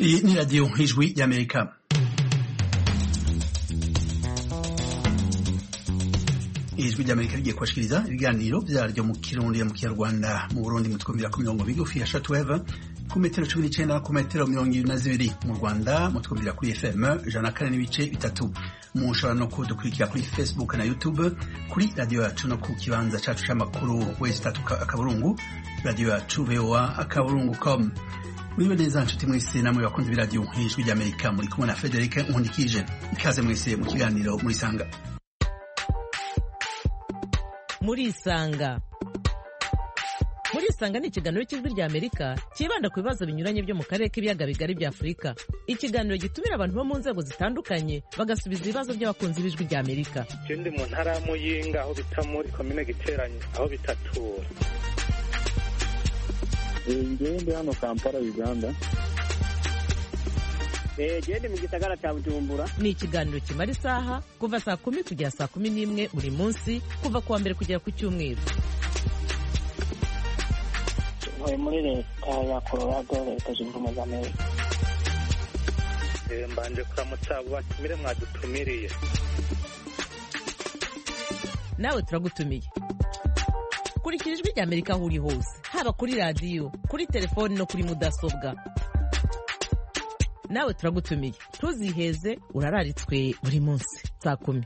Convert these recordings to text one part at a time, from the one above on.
Iyi ni radiyo ijwi y'Amerika. Ijwi ry'Amerika rigiye kubashikiriza ibiganiro vyaryo mu Kirundi mu Kinyarwanda mu Burundi mutwumvira ku mirongo migufi ya shortwave ku metero 19 ku metero 22 mu Rwanda mutwumvira kuri FM 104.3 mushobora no kudukurikira kuri Facebook na YouTube kuri radio yacu no ku kibanza cacu c'amakuru www.akaburungu radio yacu voa.akaburungu.com. Mwiwe neza nshuti mwese namwe bakunze b'iradiyo ijwi ry'Amerika muri kumwe na Frederic Nkundikije. Ikaze mwese mu kiganiro muri Sanga. Muri Sanga ni ikiganiro cy'ijwi ry'Amerika kibanda ku bibazo binyuranye byo mu karere k'ibiyaga bigari bya Afurika. Ikiganiro gitumira abantu bo mu nzego zitandukanye bagasubiza ibibazo by'abakunzi b'ijwi ry'Amerika. Ndi mu ntara ya Muyinga aho bita muri komine Giteranye aho bitatura. Ngende hano Kampala Uganda. Gende mu gisagara cya Bujumbura. Ni ikiganiro kimara isaha kuva saa 10 kugera saa 11 buri munsi kuva kuwa mbere kugera ku cyumweru. Muri leta ya Colorado leta zunze ubumwe za Amerika. Mbanje kuramutsa abo batumire mwadutumiriye. Nawe turagutumiye. Kurikira ijwi ry'Amerika aho uri hose, haba kuri radio, kuri telefone no kuri mudasobwa. Nawe turagutumiye. Tuziheze urararitswe buri munsi saa 10.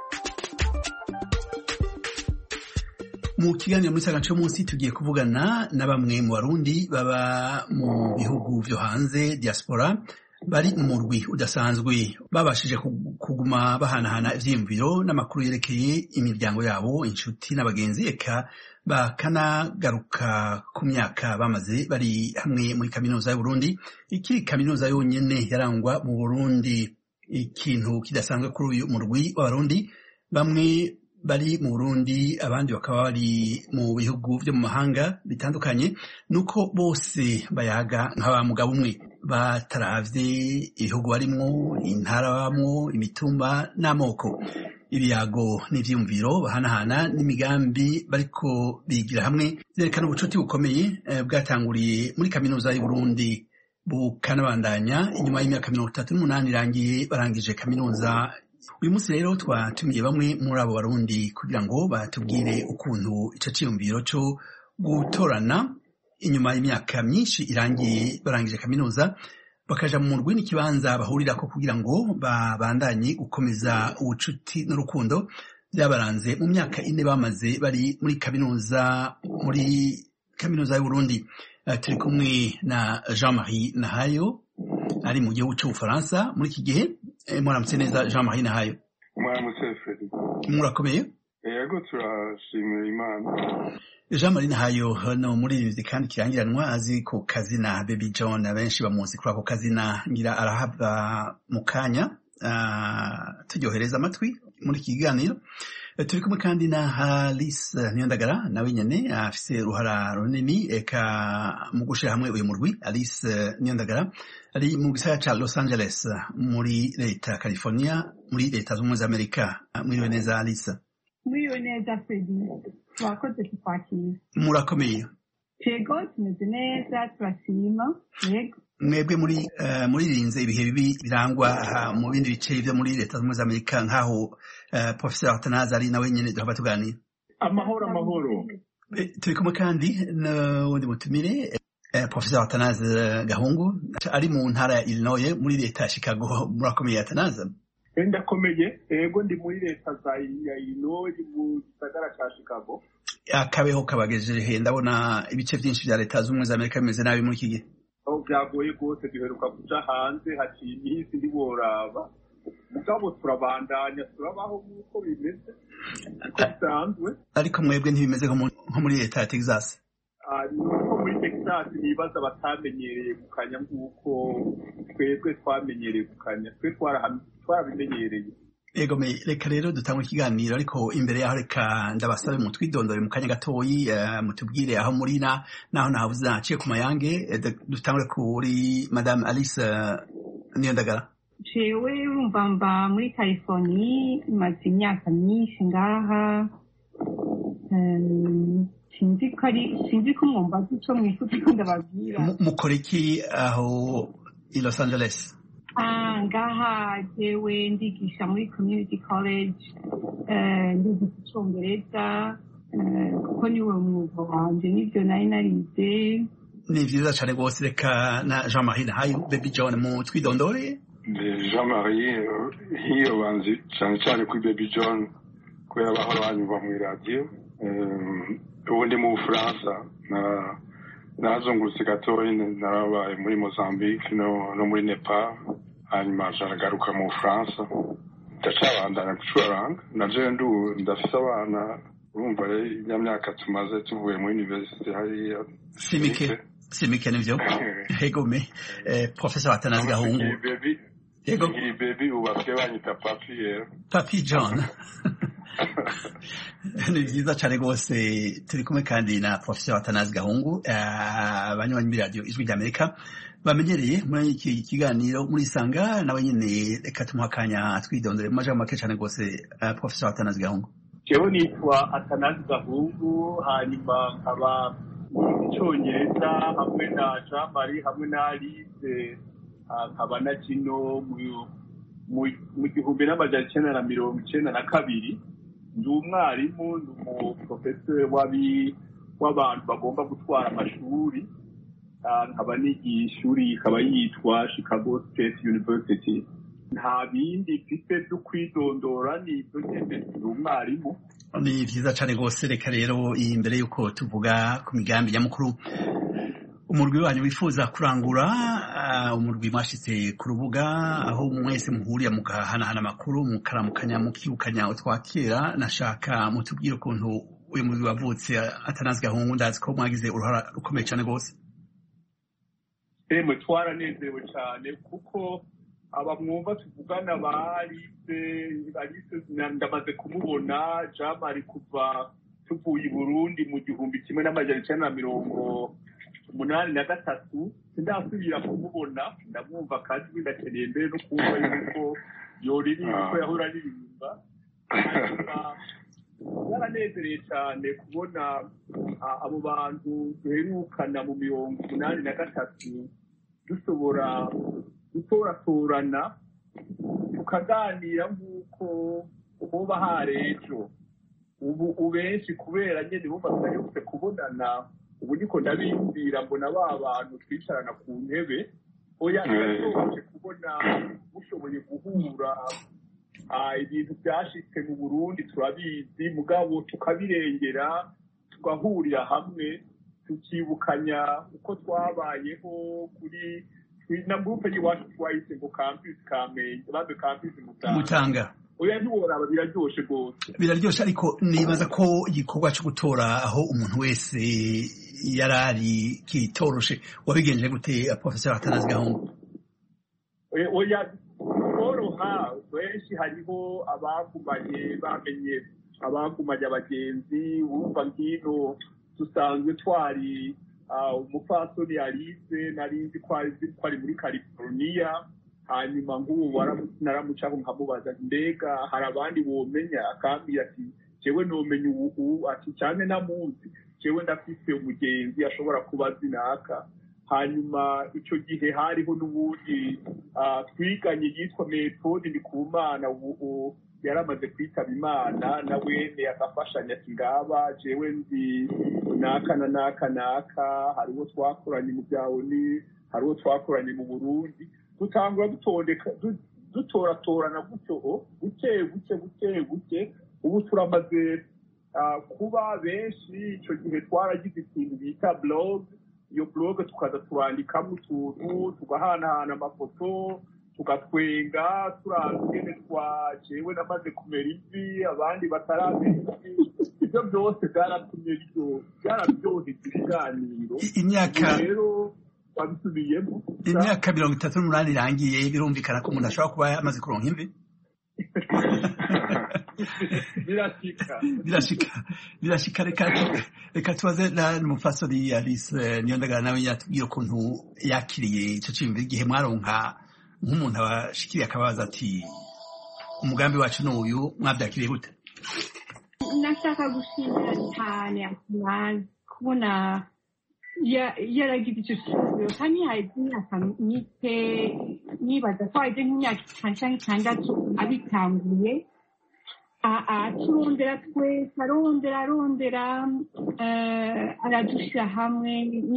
Mu kiganiro muri Sanga munsi tugiye kuvugana na bamwe mu Barundi baba mu bihugu vyo hanze diaspora bari mu murwi udasanzwe babashije kuguma bahanahana ivyiyumviro n'amakuru yerekeye imiryango yabo, inshuti n'abagenzi, eka bakanagaruka ku myaka bamaze bari hamwe muri kaminuza y'Uburundi. Iki kaminuza yonyene yarangwa mu Burundi ikintu kidasanzwe kuri uyu murwi w'Abarundi. Bamwe bari mu Burundi abandi bakaba bari mu bihugu vyo mu mahanga bitandukanye, nuko bose bayaga nk'aba mugabo umwe bataravye ibihugu barimwo, intara bamwo, imitumba n'amoko. Ibiyago n'ivyumviro bahanahana n'imigambi bariko bigira hamwe vyerekana ubucuti bukomeye bwatanguriye muri kaminuza y'Uburundi bukanabandanya inyuma y'imyaka 38 irangiye barangije kaminuza. Uyu munsi rero twatumiye bamwe muri abo Barundi kugira ngo batubwire ukuntu ico ciyumviro cyo gutorana inyuma y'imyaka myinshi irangiye barangije kaminuza bakaja mu murwi n'ikibanza bahurirako kugira ngo babandanye gukomeza ubucuti n'urukundo byabaranze mu myaka 4 bamaze bari muri kaminuza y'Uburundi. Turi kumwe na Jean-Marie Nahayo ari mu gihugu cy'Ubufaransa muri iki gihe. Mwaramutse neza Jean-Marie Nahayo. Mwaramutse Freddy. Murakomeye? Yego turashimira Imana. Jean-Marie Nahayo hano muri kandi kirangiranwa azi ku kazina Baby John, abenshi bamuzi kuri ako kazina, ngira arahava mu kanya turyohereza amatwi muri iki kiganiro. Turi kumwe kandi na Alice Niyondagara nawe nyene afise uruhara runini eka mu gushira hamwe uyu murwi. Alice Niyondagara ari mu gisagara ca Los Angeles muri leta California muri leta z'ubumwe za Amerika. Mwiriwe neza Alice. Mwiriwe neza Freddy. Twakoze kukwakira. Murakomeye? Yego tumeze neza turashima. Yego. Mwebwe muri rinze ibihe bibi birangwa mu bindi bice byo muri leta z'ubumwe za Amerika nkaho Professor Atanazi ari nawe nyene duhava tuganira. Amahoro. Turi kumwe kandi n'undi mutumire Professor Atanazi Gahungu ari mu ntara ya Illinois muri leta ya Chicago. Murakomeye Atanazi? Ndakomeye. Yego ndi muri leta ya Illinois mu gisagara ca Chicago. Akabeho kabagejeje ndabona ibice byinshi bya leta z'ubumwe za Amerika bimeze nabi muri iki gihe. Byagoye rwose duheruka kuja hanze haciye iminsi ndiboraba mugabo turabandanya turabaho nk'uko bimeze bisanzwe. Ariko mwebwe ntibimeze nko muri leta ya Texas? Nuko muri Texas nibaza batamenyereye gukanya nk'uko twebwe twamenyereye gukanya, twe twarabimenyereye. Ego reka rero dutangwe ikiganiro, ariko imbere yaho reka ndabasabe mu twidondore mu kanya gatoyi mutubwire aho muri naho nahabuze naciye ku mayange. Dutangure kuri Madame Alice Niyondagara. Jewe urumva mba muri California maze imyaka myinshi ngaha. Sinzi ko mwumva ico mwifuza ko ndababwira. Mukora iki aho i Los Angeles? Ngaha jewe ndigisha muri community college, ndigisha icongereza kuko niwe mwuga wanje, nivyo nari narize. Ni vyiza cane rwose. Reka na Jean-Marie Nahayo, Baby John, mu twidondore. Jean-Marie hiyo banzi cyane cyane kuri Baby John kubera bahora banyumva mu radio. Ubu ndi mu Bufaransa, narazungurutse gatoya, narabaye muri Mozambique no muri Nepal, hanyuma nagaruka mu Bufaransa ndacabandanya gucuranga. naje ndafise abana, urumva ya myaka tumaze tuvuye muri university hariya simike nivyo. Hegome Professor Athanase Gahungu. Iyi baby ubaswe banyita Papi John. Ni vyiza cane rwose. Turi kumwe kandi na Professor Athanase Gahungu, abanywanyi muri radio Ijwi ry'Amerika bamenyereye muri iki kiganiro muri Sanga. nawe nyene reka tumuha akanya twidondore mu majambo make cane rwose. Professor Athanase Gahungu. jewe nitwa Athanase Gahungu, hanyuma nkaba icongereza hamwe na Jean-Marie hamwe na Alice, nkaba na kino mu 1992. ndi umwarimu, ndi umuprofeseri w'abantu bagomba gutwara amashuri, nkaba nigiye ishuri ikaba yitwa Chicago State University. nta bindi mfite byo kwidondora, ni ibyo nyene, ndi umwarimu. Ni vyiza cane rwose. Reka rero imbere yuko tuvuga ku migambi nyamukuru umurwi wanyu wifuza kurangura, umurwi mwashitse ku rubuga aho mwese muhurira mugahanahana amakuru, mukaramukanya, mukibukanya utwakera, nashaka mutubwire ukuntu uyu murwi wavutse. Athanase Gahungu, ndazi ko mwagize uruhara rukomeye cane rwose. Twaranezerewe cane kuko abamwumva tuvugana Alice ndamaze kumubona. Jean-Marie kuva tuvuye i Burundi mu 1983 sindasubira kumubona. ndamwumva kandi ndakeneye mbere no kumva yuko yoririmba, ko yahora aririmba. Yaranezereye cyane kubona abo bantu duherukana mu 1983 dushobora gutoratorana tukaganira nk'uko hoba harejo. ubu benshi kubera nyene bumva tutayose kubonana, ubu niko ndabiyumvira, mbona ba bantu twicarana ku ntebe. oya birashoboye kubona mushoboye guhura. ibintu byashitse mu Burundi turabizi, mugabo tukabirengera, tugahurira hamwe, tukibukanya uko twabayeho kuri na groupe y'iwacu twayise ngo campus Kamenge, babe campus Mutanga. Oya ntiworaba biraryoshe rwose. Biraryoshe, ariko nibaza ko igikorwa cyo gutora aho umuntu wese yarari kitoroshe. Wabigenje gute Professor Athanase Gahungu? Oya koroha, benshi hariho abagumanye bamenye, abagumanye abagenzi. Urumva ngino dusanzwe twari umupfasoni Alice narinzi ko ari muri California, hanyuma nk'ubu naramucaho nkamubaza mbega hari abandi womenya, akambwira ati jewe nomenya ubu, ati cyane namuzi, jewe ndafise umugenzi ashobora kuba zinaka. hanyuma icyo gihe hariho n'ubundi twiganye yitwa Methode Ndikumana, ubu yaramaze kwitaba Imana, nawe yakafashanya ati ngaba jewe ndi naka na naka, hariho twakoranye mu byawoni, hariho twakoranye mu Burundi. Dutangura dutoratorana gutyo buke. Ubu turamaze kuba benshi. Icyo gihe twaragize ikintu bita blog. Iyo blog tukaza turandikamo utuntu, tugahanahana amafoto, tugatwenga, turangene jewe namaze kumera ivi, abandi bataramera ivi. Ibyo byose byaratumye byarabyoheza ibiganiro. Rero babisubiyemo. Imyaka 38 irangiye, birumvikana ko umuntu ashobora kuba amaze kuronka imvi. Birashika. Reka tubaze n'umufasoni Alice Niyondagara, nawe yatubwira ukuntu yakiriye ico cimvi igihe mwaronka nk'umuntu abashikiriye akabaza ati umugambi wacu n'uyu, mwabyakiriye gute? Nashaka gushimira cyane kubona yaragize icyo kibazo kandi haheze imyaka mike nibaza ko haheze nk'imyaka itanu cyangwa itandatu abitanguye turondera twese arondera aradushyira hamwe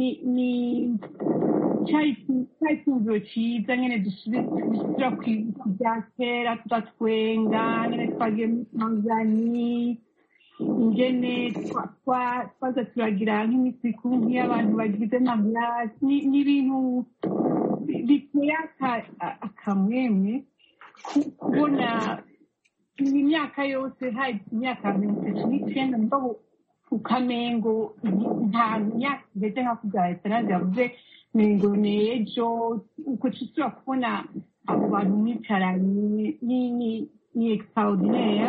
cyari icyumviro cyiza nyine dusubira ku bya kera tugatwenga nyine twagiye muri tanzania ingene twaza turagira nk'iminsi mikuru nk'iy'abantu bagize mariage n'ibintu biteye akamwemwe kubona imyaka yose hari imyaka 39 mugabo ukamengo nta myaka igeze nka kubyara Tanazi yavuze mengo nejo uko tusura kubona abo bantu mwicaranye ni extraordinaire.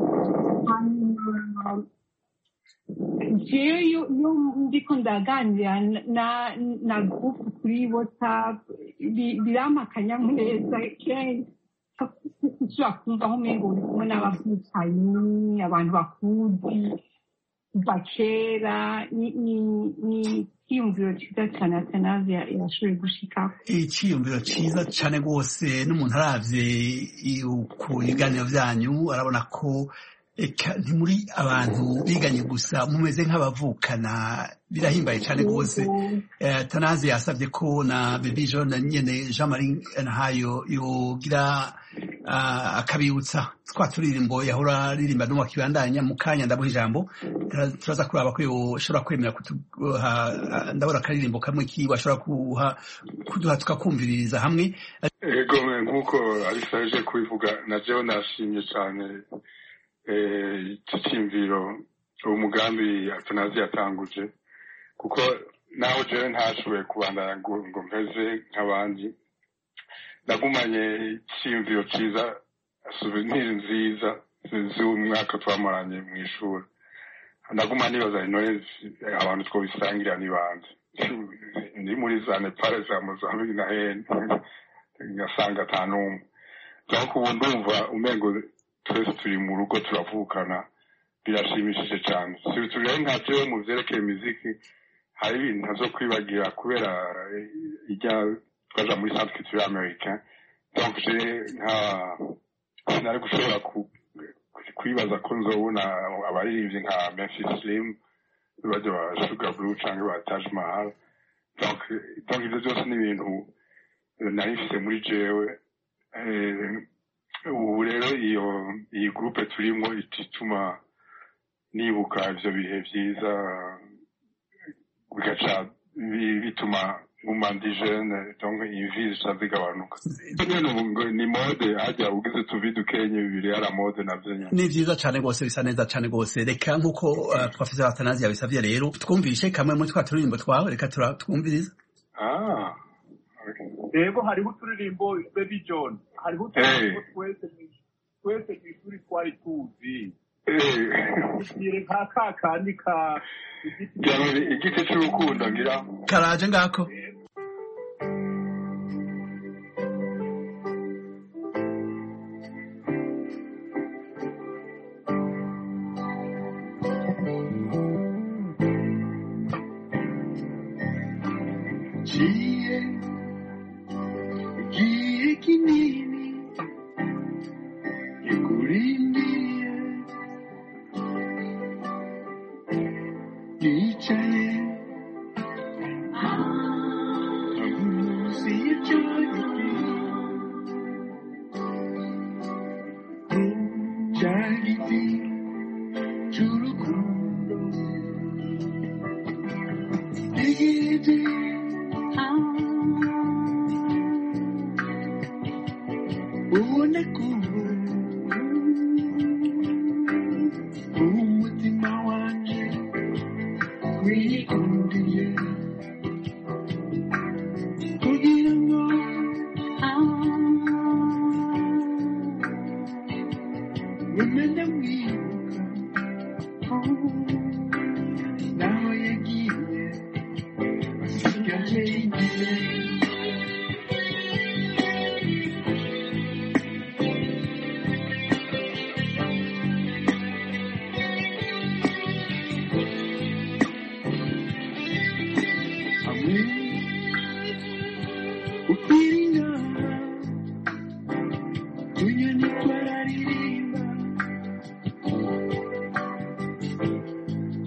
Jewe yo ndiko ndaganira na groupe kuri WhatsApp birama akanyamuneza kenshi ushobora kumva aho umengo uri kumwe n'abavukanyi abantu bakuzi kuva kera ni icyiyumviro cyiza cyane Atanazi yashoboye gushikaho. Icyiyumviro cyiza cyane rwose n'umuntu aravye ku biganiro vyanyu arabona ko ni muri abantu biganye gusa mumeze nk'abavukana birahimbaye cyane rwose. Atanazi yasabye ko na Baby John nyene Jean Marie Nahayo yogira akabibutsa twa turirimbo yahora ririmba no wakibandanya mu kanya ndabuha ijambo turaza kuraba ko yoshobora kwemera kutuha ndabona akaririmbo kamwe kiwe ashobora kuduha tukakumviririza hamwe. Ego nk'uko Alisaje kubivuga na jewe nashimye cyane icyumviro umugambi Atanazi yatanguje kuko naho jewe ntashoboye kubandana ngo mpeze nk'abandi nagumanye icyumviro cyiza souvenir nziza z'umwaka twamaranye mu ishuri naguma nibaza intore abantu twobisangira nibanze ni muri za Nepal za Mozambique na hene ngasanga atanumwe ariko ubu ndumva umengo twese turi mu rugo turavukana birashimishije cyane turi nka jewe mu vyerekeye muziki hari ibintu ntazo kwibagira kubera ijya twaja muri Centre Culturel Américain donc nari gushobora kwibaza ko nzobona abaririmbyi nka Memphis Slim baje ba Sugar Blue cyangwa ba Taj Mahal donc ibyo byose ni ibintu nari mfise muri jewe ubu rero iyi groupe turimo ituma nibuka ivyo bihe vyiza bigaca bituma umandi jeune donc invize zigabanuka ni mode hajya ugize tuvidu Kenya bibiri ara mode navyo ni vyiza cyane gose bisa neza cyane gose reka nkuko Professor Atanazi yabisavye rero twumvishe kamwe muri twa turirimbo twawe reka twumviriza. Ego hariho uturirimbo Baby John hariho uturirimbo twese kw'ishuri twari tuzi nka kakandi ka igiti cy'urukundo ngira karaje ngako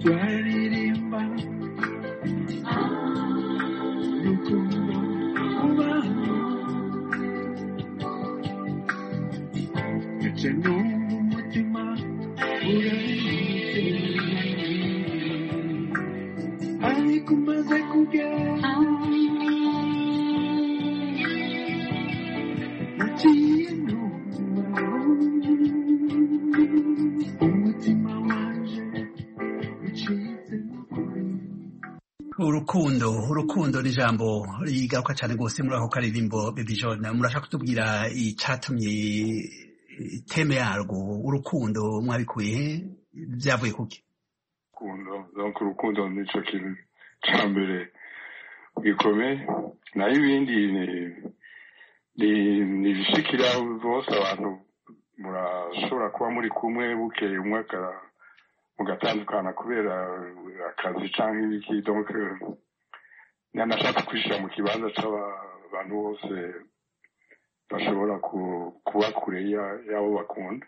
twaririmba urukundo ubaho ndetse n'ubu umutima urahindutse ariko umaze kugera mu kintu umutima wanje ucitse urukundo ni ijambo rigaruka cyane rwose muri ako karirimbo Baby John. Murashaka kutubwira icatumye teme yarwo urukundo mwabikuye byavuye kuki? Urukundo nico kintu ca mbere gikomeye, nayo ibindi ni bishikira bose. Abantu murashobora kuba muri kumwe bukeye umwe mugatandukana kubera akazi canke ibiki. Donc nanashaka kwishira mu kibanza c'abantu bose bashobora kuba kure y'abo bakunda.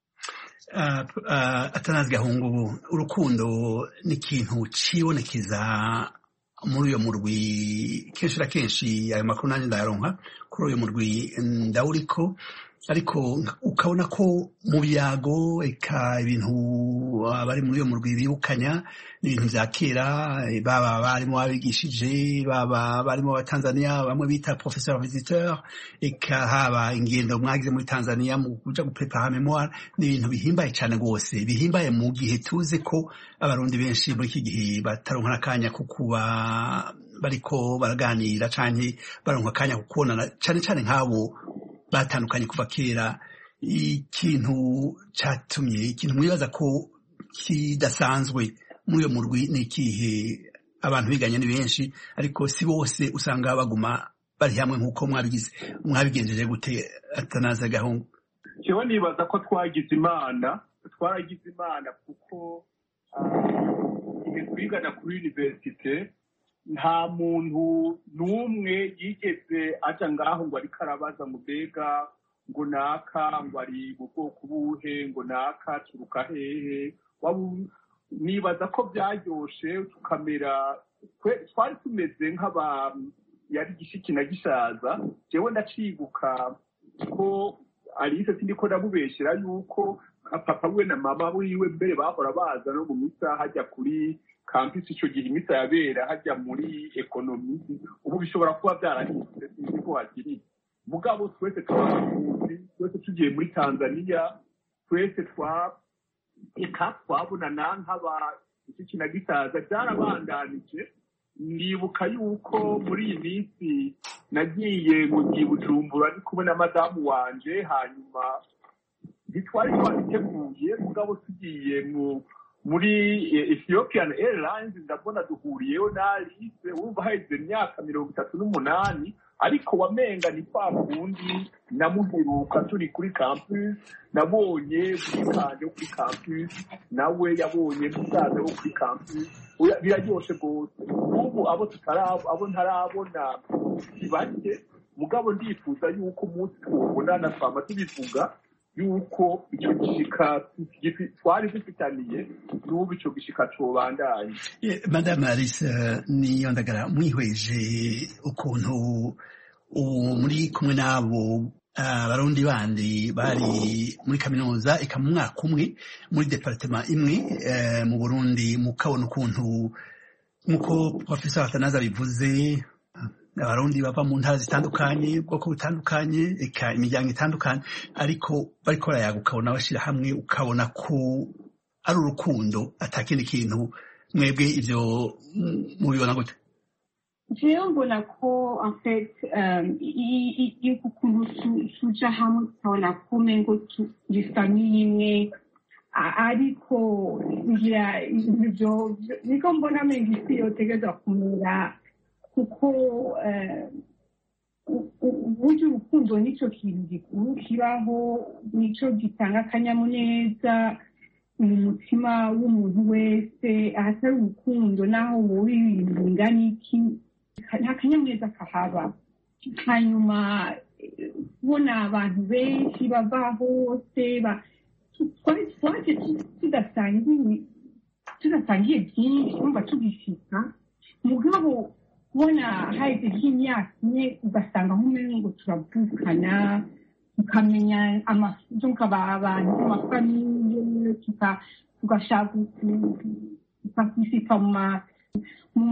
Atanazi Gahungu, urukundo ni ikintu cibonekeza muri uyo murwi kenshi na kenshi. Ayo makuru nanjye ndayaronka kuri uyo murwi ndawuriko, ariko ukabona ko mu byago eka ibintu abari muri uyo murwi bibukanya n'ibintu vya kera, baba barimo babigishije, baba barimo abatanzania bamwe bita professeur visiteur, eka haba ingendo mwagize muri Tanzania mu kuja guprepara memoire. N'ibintu bihimbaye cyane rwose, bihimbaye mu gihe tuzi ko abarundi benshi muri iki gihe bataronka akanya kukuba bariko baraganira canke baronka akanya kukubonana, cane cane nk'abo batandukanye kuva kera. Ikintu catumye, ikintu mwibaza ko kidasanzwe muri uyo murwi ni ikihe? Abantu biganye ni benshi, ariko si bose usanga baguma bari hamwe nk'uko mwabigenjeje gute? Atanazi Gahungu. jewe nibaza ko twaragize imana kuko igihe twigana kuri universite nta muntu n'umwe yigeze aja ngaho ngo ariko arabaza ngo mbega ngo naka ngo ari mu bwoko buhe, ngo naka turuka hehe. Nibaza ko byaryoshe tukamera, twari tumeze yari gishiki na gishaza. Jewe ndacibuka ko Alice sindiko ndamubeshera yuko papa we na mama wiwe mbere bahora baza no mu misa hajya kuri campus. Ico gihe imisa yabera hajya muri economy. Ubu bishobora kuba byarahindutse sinzi ko hakiri, mugabo twese tugiye muri Tanzania, twese twabonana nk'aba iki na gisaza byarabandanije. Ndibuka yuko muri iyi minsi nagiye mu Bujumbura ndi kumwe na madamu wanje, hanyuma ntitwari twabiteguye, mugabo tugiye muri Ethiopian Airlines ndabona duhuriyeho na Alice. Wumva haheze imyaka 38, ariko wamenga ni kwa kundi namuheruka turi kuri campus. Nabonye bukanje kuri campus, nawe yabonye musaza wo kuri campus. Biraryoshe rwose. Ubu abo ntarabona kibake, mugabo ndifuza yuko umunsi twobonana twama tubivuga yuko icyo gishika twari dufitaniye n'ubu icyo gishika cobandanye. Madame Alice Niyondagara, mwihweje ukuntu muri kumwe n'abo abarundi bandi bari muri kaminuza eka mu mwaka umwe muri departement imwe mu Burundi, mukabona ukuntu nk'uko Professor Atanazi bivuze, abarundi bava mu ntara zitandukanye, ubwoko butandukanye, eka imiryango itandukanye, ariko bariko barayaga, ukabona bashira hamwe, ukabona ko ari urukundo atakindi kintu. Mwebwe ivyo mubibona gute? jewe mbona ko en fait ukuntu tuja hamwe tukabona kumwe ngo turi famille imwe, ariko ngira ivyo niko mbona menga isi yotegerezwa kumera, kuko uburyo urukundo nico kintu gikuru kibaho, nico gitanga akanyamuneza mu mutima w'umuntu wese. ahatari urukundo naho wowe ibintu bingana iki, nta kanyamuneza kahaba. hanyuma kubona abantu benshi bava hose twaje tudasangiye tudasangiye byinshi wumva tugishika mugabo kubona haheze nk'imyaka ine ugasanga nk'umengo turavukana tukamenya abantu amafamiye tugashaka tukakisika mu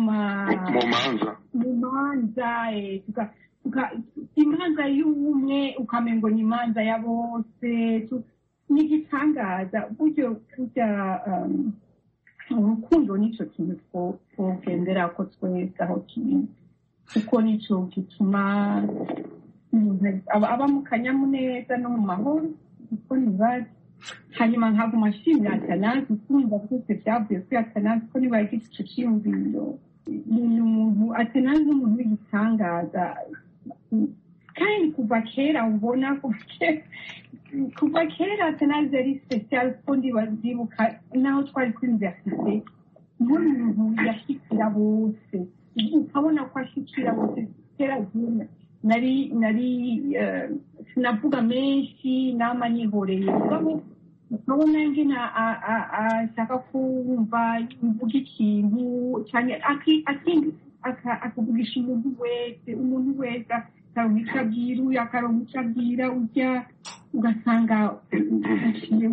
manza imanza y'ubumwe ukamengo ni imanza ya bose n'igitangaza burya urukundo nico kintu twogendera ko twese aho kiri kuko nico gituma aba mu kanyamuneza no mu mahoro kuko nibaza hanyuma nkaguma nshimira Atanazi kumva byose byavuye kuri Atanazi ko niba yagize ico ciyumviro ni umuntu Atanazi n'umuntu w'igitangaza kandi kuva kera ubona kuva kera Atanazi yari special ko ndibuka naho twari kuri universite n'umuntu yashikira bose ukabona ko ashikira bose kera byina nari sinavuga menshi nama nihoreye ukabona ngena ashaka kumva mvuga ikintu cyane akavugisha umuntu wese akaronka icyo abwira akaronka icyo abwira ujya ugasanga aciye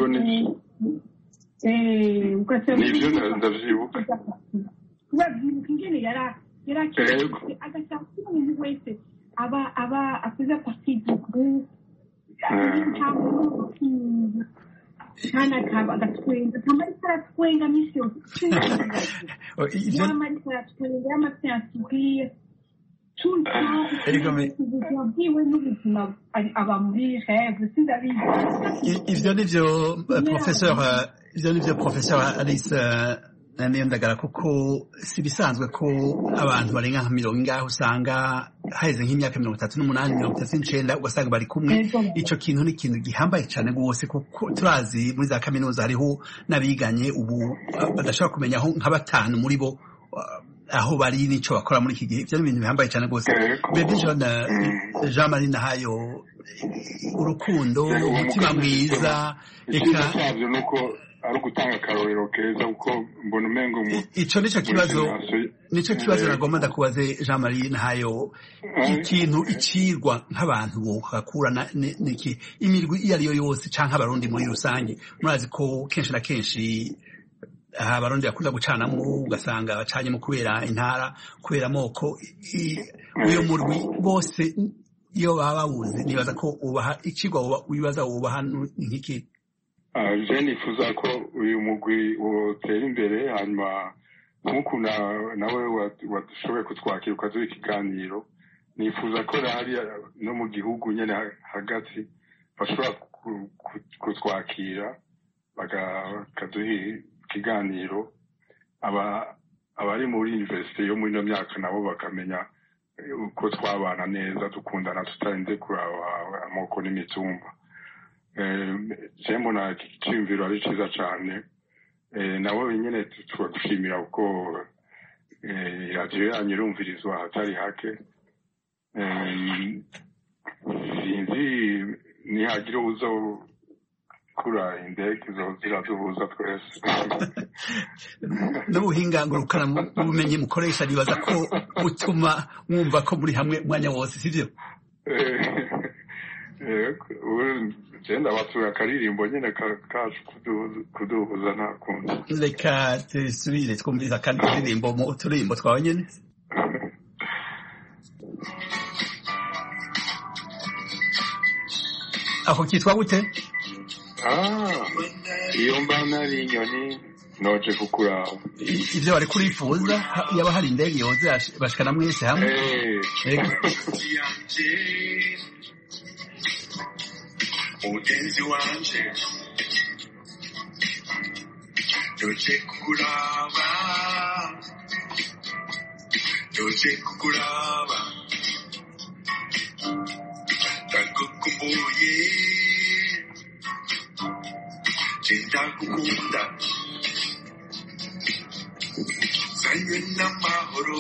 ugasanga nibyo ndavyibuka urabyibuka ingene yarakeye agashaka umuntu wese aba akoze partie du groupe kandi agatwenga kamba ariko aratwenga misi yose yama ariko aratwenga yama atiyasubwiye ubuzima bwiwe n'ubuzima aba muri rêve sindabizi ivyo nivyo professeur Alice Niyondagara kuko si bisanzwe ko abantu barenga nka 100 usanga haheze nk'imyaka 38 39 ugasanga bari kumwe ico kintu ni ikintu gihambaye cyane gose kuko turazi muri za kaminuza hariho nabiganye ubu badashobora kumenya aho nka batanu muri bo aho bari nico bakora muri iki gihe ivyo ni ibintu bihambaye cyane gose Baby Jean Marie Nahayo urukundo umutima mwiza eka ari ugutanga akarorero keza kuko mbona umengo ico nico kibazo nagomba ndakubaze Jean Marie Nahayo ikintu icirwa nk'abantu bokakurana niki imirwi iyo ariyo yose canke abarundi muri rusange murazi ko kenshi na kenshi abarundi bakunda gucanamwo ugasanga bacanye mu kubera intara kubera amoko uyo murwi bose iyo baba bawuzi nibaza ko ubaha icigwa wibaza wubaha nk'iki je nifuza ko uyu mugwi wotera imbere hanyuma nk'uko nawe washoboye kutwakira ukazuha ikiganiro nifuza ko hariya no mu gihugu nyene hagati bashobora kutwakira bakaduha ikiganiro abari muri universite yo muri ino myaka nabo bakamenya uko twabana neza dukundana tutarinze kuraba amoko n'imitumba mbona icyiyumviro ari cyiza cyane nabo nyine turagushimira kuko radiyo yanyu irumvirizwa ahatari hake sinzi nihagira uza kura indege ziraduhuza twese n'ubuhinga ngurukana ubumenyi mukoresha nibaza ko utuma mwumva ko muri hamwe umwanya wose sivyo genda batuye akaririmbo nyine kacu kuduhuza nta kundi reka tusubire twumviriza kandi turirimbo mu turirimbo twawe nyine aho kitwa gute iyo mba nari inyoni noje kukuraba ivyo bari kurifuza yaba hari indege yoze bashikana mwese hamwe umugenzi wanje noje kukuraba ndagukumbuye ndagukunda zanywe n'amahoro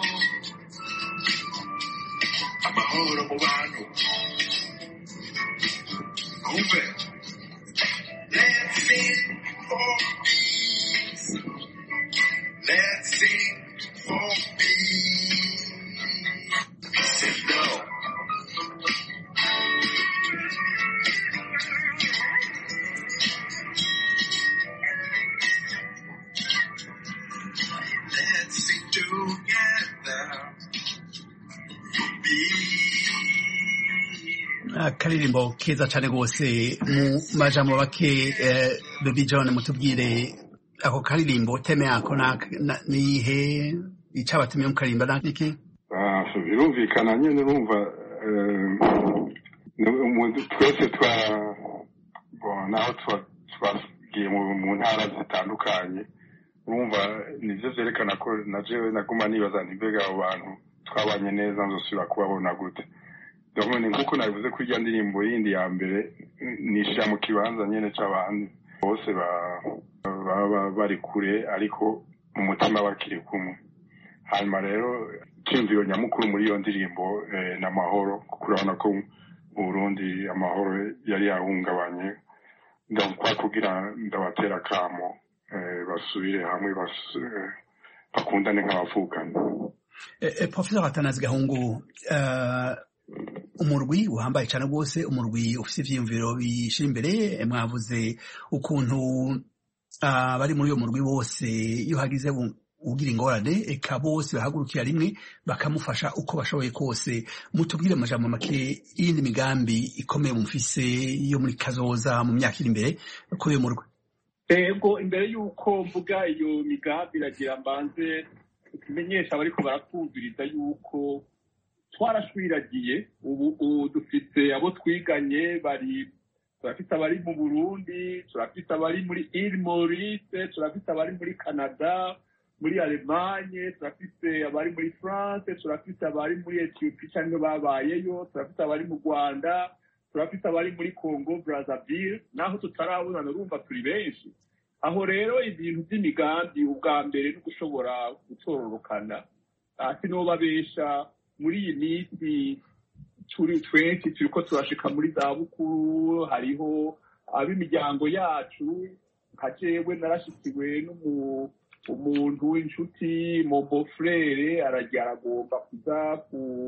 mu bantu Let's sing for peace. Let's sing for peace. Peace and love. Let's sing together for peace. akaririmbo keza cyane rwose mu majambo make Baby John mutubwire ako karirimbo teme yako nihe icabatumye mukarimba niki birumvikana nyene urumva twese naho twagiye mu ntara zitandukanye urumva nivyo vyerekana ko na jewe naguma nibaza nti mbega abo bantu twabanye neza nzosubira kubabona gute ndabona nkuko nabivuze ko irya ndirimbo yindi ya mbere nishira mu kibanza nyene c'abandi bose baba bari kure ariko mu mutima bakiri kumwe hanyuma rero cyumviro nyamukuru muri iyo ndirimbo n'amahoro kuko urabona ko mu Burundi amahoro yari yahungabanye ndakwa kugira ndabatera kamo basubire hamwe bakundane nk'abavukana. Professor Atanazi Gahungu, umurwi uhambaye cyane rwose, umurwi ufite ivyiyumviro bishira imbere, mwavuze ukuntu bari muri uyo murwi bose iyo hagize ugira ingorane eka bose bahagurukira rimwe bakamufasha uko bashoboye kose. Mutubwire amajambo make y'indi migambi ikomeye mufise yo muri kazoza mu myaka iri imbere kuri uyo murwi. Ego imbere yuko mvuga iyo migambi iragira mbanze tumenyesha abariko baratwumviriza yuko twarashwiragiye ubu dufite abo twiganye turafite abari mu Burundi, turafite abari muri Île Maurice, turafite abari muri Canada, muri Allemagne, turafite abari muri France, turafite abari muri Ethiopia cyangwa babayeyo, turafite abari mu Rwanda, turafite abari muri Congo Brazzaville, naho tutarabona urumva turi benshi. Aho rero ibintu by'imigambi ubwa mbere no gushobora gutororokana sinobabesha muri iyi minsi turiko turashika muri za bukuru, hariho ab'imiryango yacu nka jewe narashikiwe umuntu w'inshuti Mobo Frere aragomba kuza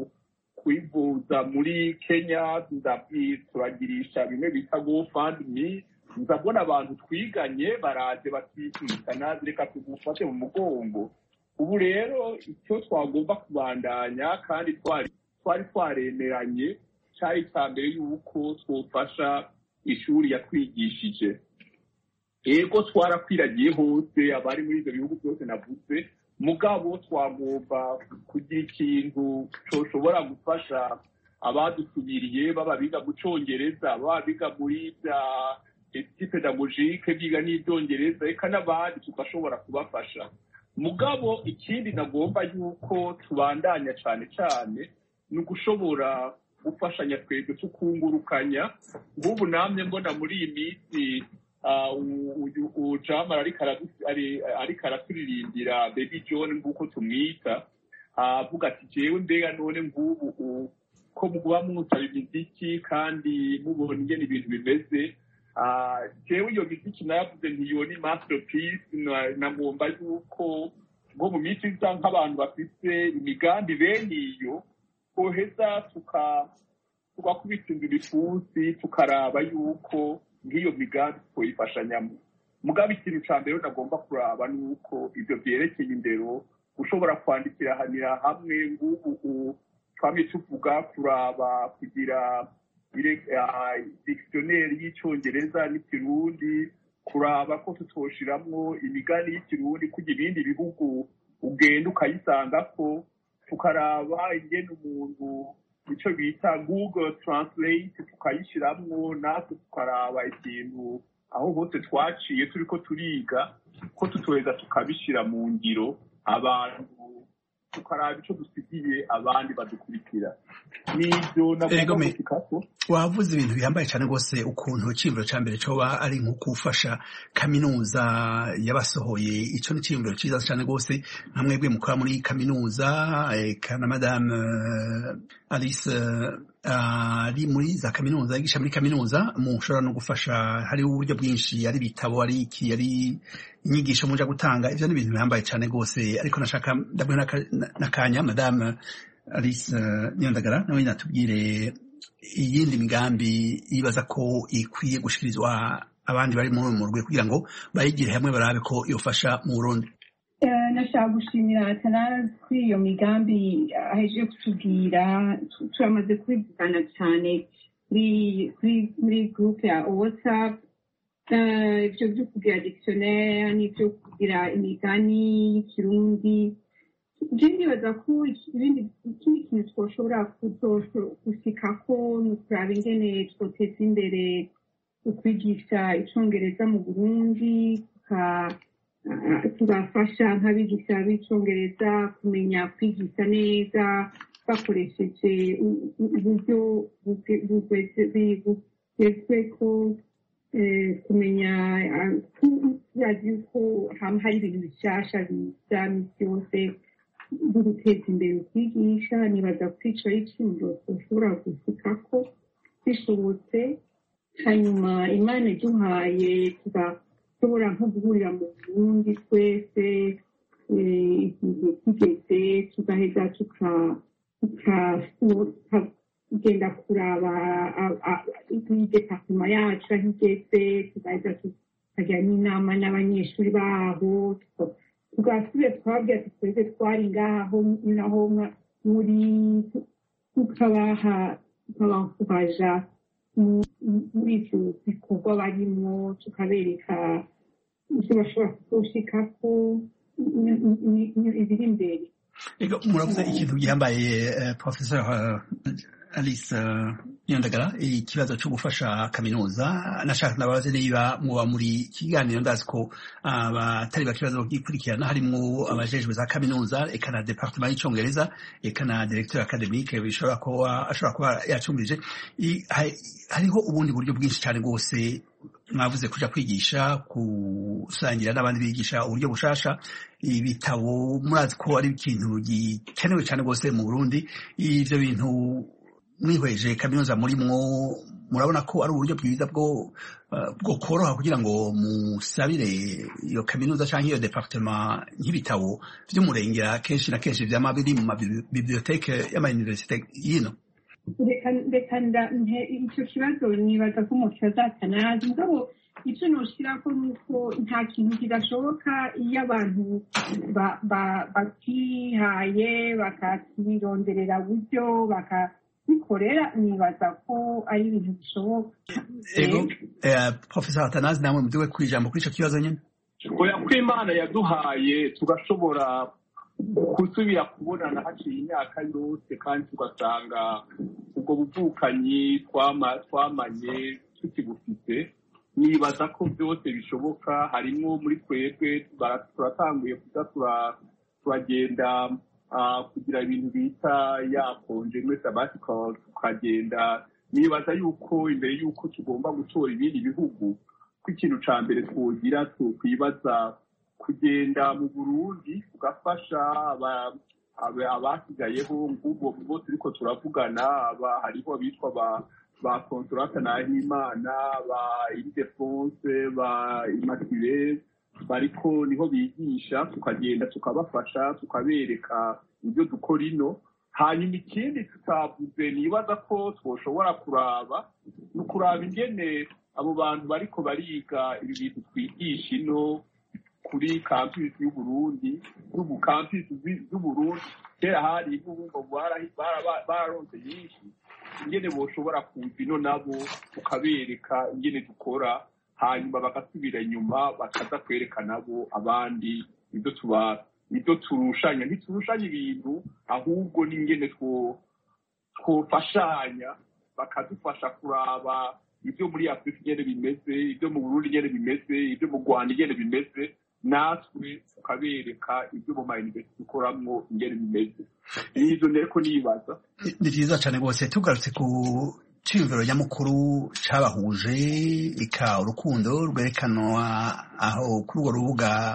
kwivuza muri Kenya, turagirisha bimwe bita GoFundMe, nzabona abantu twiganye baraje batikana reka tugufate mu mugongo. Ubu rero icyo twagomba kubandanya kandi twari twaremeranye cyari cyambere yuko twofasha ishuri yatwigishije. Ego twarakwiragiye hose abari muri ibyo bihugu byose navuze, mugabo twagomba kugira ikintu coshobora gufasha abadusubiriye baba biga mu Congereza, baba biga muri bya pedagogique biga n'ibyongereza, eka n'abandi tugashobora kubafasha. Mugabo ikindi nagomba yuko tubandanya cyane cyane ni ugushobora gufashanya twebwe tukungurukanya. Nk'ubu namwe mbona muri iyi minsi Jamara ariko araturirimbira Baby John nk'uko tumwita, avuga ati jewe mbega none nk'ubu ko muba mwutaba imiziki kandi mubona ingene ibintu bimeze, jewe iyo miziki nayavuze ntiyo ni masterpiece, nagomba yuko ngo mu minsi iza nk'abantu bafite imigambi bene iyo koheza tugakubitsinda ibifunsi tukaraba yuko nk'iyo migambi twoyifashanyamo. Mugabo ikintu ca mbere nagomba kuraba nuko ivyo vyerekeye indero ushobora kwandikiranira hamwe ngubu twamye tuvuga kuraba kugira dictionnaire y'icongereza n'ikirundi, kuraba ko tutoshiramwo imigani y'ikirundi kugira ibindi bihugu ugenda ukayisangako, tukaraba ingene umuntu ico bita Google Translate tukayishiramwo, natwe tukaraba ikintu aho hose twaciye turiko turiga ko tutoheza tukabishira mu ngiro, abantu tukaraba ico dusigiye abandi badukurikira. Nivyo nagomba gushikako. Wavuze ibintu bihambaye cyane rwose, ukuntu iciyumviro ca mbere coba ari nko gufasha kaminuza yabasohoye. Ico ni iciyumviro ciza cyane rwose, nka mwebwe mukora muri kaminuza eka na Madame Alice ari muri za kaminuza yigisha muri kaminuza mushobora no gufasha hari uburyo bwinshi ari bitabo ari iki ari inyigisho muja gutanga ivyo ni ibintu bihambaye cyane gose ariko nashaka ndabona nakanya madame Alice Niyondagara nawe natubwire iyindi migambi yibaza ko ikwiye gushikirizwa abandi bari mu rwe kugira ngo bayigire hamwe barabe ko yofasha mu Burundi. Nashaka gushimira Atanazi kuri iyo migambi ahejeje kutubwira turamaze kubivugana cyane muri groupe ya WhatsApp ibyo byo kugira dictionnaire n'ibyo kugira imigani y'ikirundi ndibaza ko ikindi kintu twoshobora gushikako ni ukuraba ingene twoteza imbere ukwigisha icongereza mu Burundi tugafasha nk'abigisha b'icongereza kumenya kwigisha neza bakoresheje uburyo bugezweko kumenya turazi ko hari ibintu bishasha biza misi yose byo guteza imbere ukwigisha nibaza kwica ikintu ushobora gushikako bishobotse hanyuma Imana iduhaye tugashobora nko guhurira mu Burundi twese igihe kigeze tugaheza tukagenda kuraba departement yacu aho igeze tugaheza tukagira n'inama n'abanyeshuri baho tugasubira twabwira twese twari ngaho naho muri tukabaja muri ivyo bikorwa barimo tukabereka ivyo bashobora kuzoshikako ibiri imbere. Muravuze ikintu gihambaye Professor Alice Niyondagara ikibazo cyo gufasha kaminuza nashaka nabaze niba muba muri kiganiro ndazi ko abatari bakibazo gikurikirana harimo abajejwe za kaminuza eka na departement y'icongereza eka na directeur academique bishobora kuba yacumbije hariho ubundi buryo bwinshi cyane rwose mwavuze kuja kwigisha kusangira n'abandi bigisha uburyo bushasha ibitabo murazi ko ari ikintu gikenewe cyane rwose mu Burundi ivyo bintu mwihweje kaminuza murimwo murabona ko ari uburyo bwiza bwo koroha kugira ngo musabire iyo kaminuza canke iyo departement nk'ibitabo vy'umurengera kenshi na kenshi vyama biri mu biblioteke y'ama-université yino. Reka icyo kibazo nibaza ko mu kibazo Atanazi mugabo icyo noshirako nuko nta kintu kidashoboka iyo abantu bakihaye bakakironderera buryo bakabikorera nibaza ko ari ibintu bishoboka. Ego Professor Atanazi namwe muduwe kwijambo kuri ico kibazo nyene. Oya ko Imana yaduhaye tugashobora kusubira kubonana haciye imyaka yose kandi tugasanga ubwo buvukanyi twamanye tukibufite nibaza ko byose bishoboka harimo muri twebwe turatanguye kuza turagenda kugira ibintu bita yakonje muri sabbatical tukagenda nibaza yuko imbere yuko tugomba gutora ibindi bihugu ko ikintu ca mbere twogira tukwibaza kugenda mu Burundi tugafasha abasigayeho ngubwo bose turiko turavugana hariho abitwa ba Consolata Nahimana ba Ildefonse ba Immaculée bariko niho bigisha tukagenda tukabafasha tukabereka ibyo dukora ino hanyuma ikindi tutavuze nibaza ko twoshobora kuraba no kuraba ingene abo bantu bariko bariga ibi bintu twigisha ino kuri campus y'u Burundi n'ubu campus y'u Burundi kera hari ibubungo bararonse nyinshi ingene boshobora kuza ino nabo tukabereka ingene dukora hanyuma bagasubira inyuma bakaza kwereka nabo abandi ibyo turushanya ntiturushanya ibintu ahubwo n'ingene twofashanya bakadufasha kuraba ibyo muri Afrika ingene bimeze ibyo mu Burundi ingene bimeze ibyo mu Rwanda ingene bimeze natwe tukabereka ibyo mu mayuniversity dukoramwo ingene bimeze n'ivyo nereko nibaza. Ni vyiza cane rwose tugarutse ku ciyumviro nyamukuru cabahuje ika urukundo rwerekanwa aho kuri urwo rubuga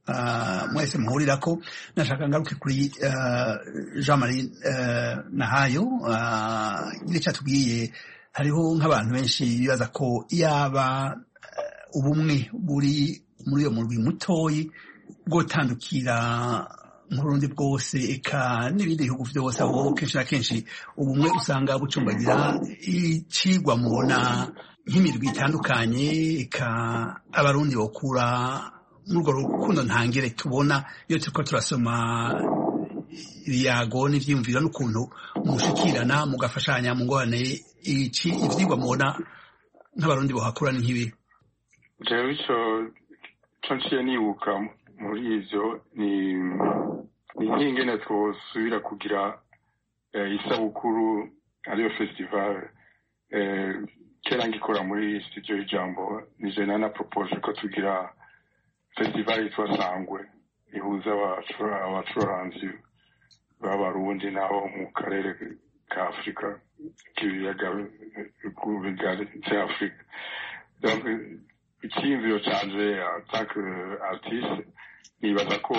mwese muhurirako. Nashaka ngaruke kuri Jean Marie Nahayo igice cyatubwiye hariho nk'abantu benshi bibaza ko yaba ubumwe buri muri iyo murwi mutoyi bwotandukira nk'urundi bwose eka n'ibindi bihugu byose aho kenshi na kenshi ubumwe usanga bucumbagira icigwa mubona nk'imirwi itandukanye eka abarundi bokura n'urwo rukundo ntangere tubona iyo turiko turasoma ibiyago n'ivyiyumviro n'ukuntu mushikirana mugafashanya mu ngorane ivyigwa mubona nk'abarundi bohakura nk'ibi. Jewe ico nciye nibuka muri ivyo ni nk'ingene twosubira kugira isabukuru ariyo festival kera ngikora muri studio y'Ijambo nije nana propose ko tugira festival yitwa Sangwe ihuza abacuranzi b'abarundi nabo mu karere ka Afrika k'ibiyaga bigari cya Afrika. Donc icyiyumviro canje attack artiste nibaza ko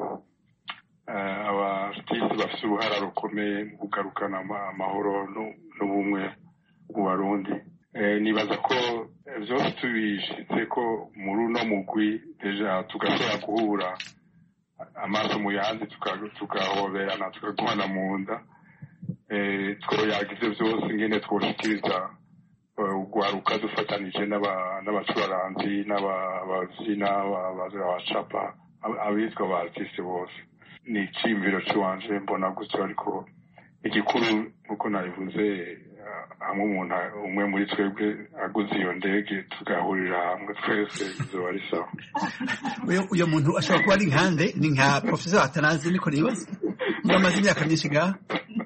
abartiste bafite uruhara rukomeye mu kugarukana amahoro n'ubumwe mu Barundi. Nibaza ko vyose tubishitse ko muri uno mugwi deja tugashobora guhura amaso mu yandi tugahoberana tukagwana mu nda twoyagize vyose ingene twoshikiriza ugwaruka dufatanije n'abacuranzi n'abavyina abacapa abitwa ba artiste bose. Ni iciyumviro ciwanje mbona gutyo, ariko igikuru nkuko nabivuze hamwe umuntu umwe muri twebwe aguze iyo ndege tugahurira hamwe twese bizoba ari sawa. Uyo muntu ashobora kuba ari nkande ni nka Professor Atanazi niko nibaza ndamaze imyaka myinshi ngaha.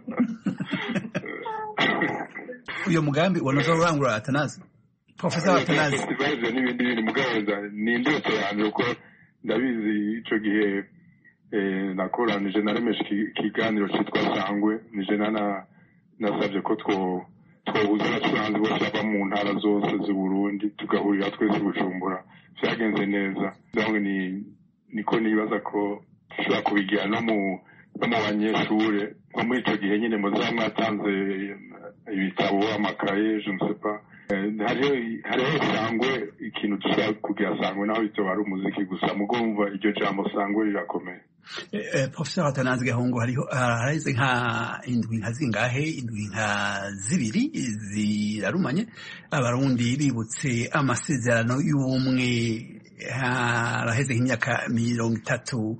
Uyo mugambi wanoza urangura Atanazi Professor Atanazi ibibazo n'ibindi bintu mugaza ni indoto yanjye uko ndabizi ico gihe nakoranije naremeshe ikiganiro cyitwa Sangwe nije nasabye ko twohuza abacuranzi bose bava mu ntara zose z'u Burundi tugahurira twese Bujumbura. Vyagenze neza, donc niko nibaza ko dushobora kubigira no mu banyeshure nko muri ico gihe nyine muzaba mwatanze ibitabo amakaye je ne sais pas. Hariho Sangwe ikintu dushobora kugira Sangwe naho bitoba ari umuziki gusa mugumva iryo jambo Sangwe rirakomeye. Professor Atanazi Gahungu harize nka indwi nka zingahe indwi nka zibiri zirarumanye abarundi bibutse amasezerano y'ubumwe haraheze nk'imyaka 30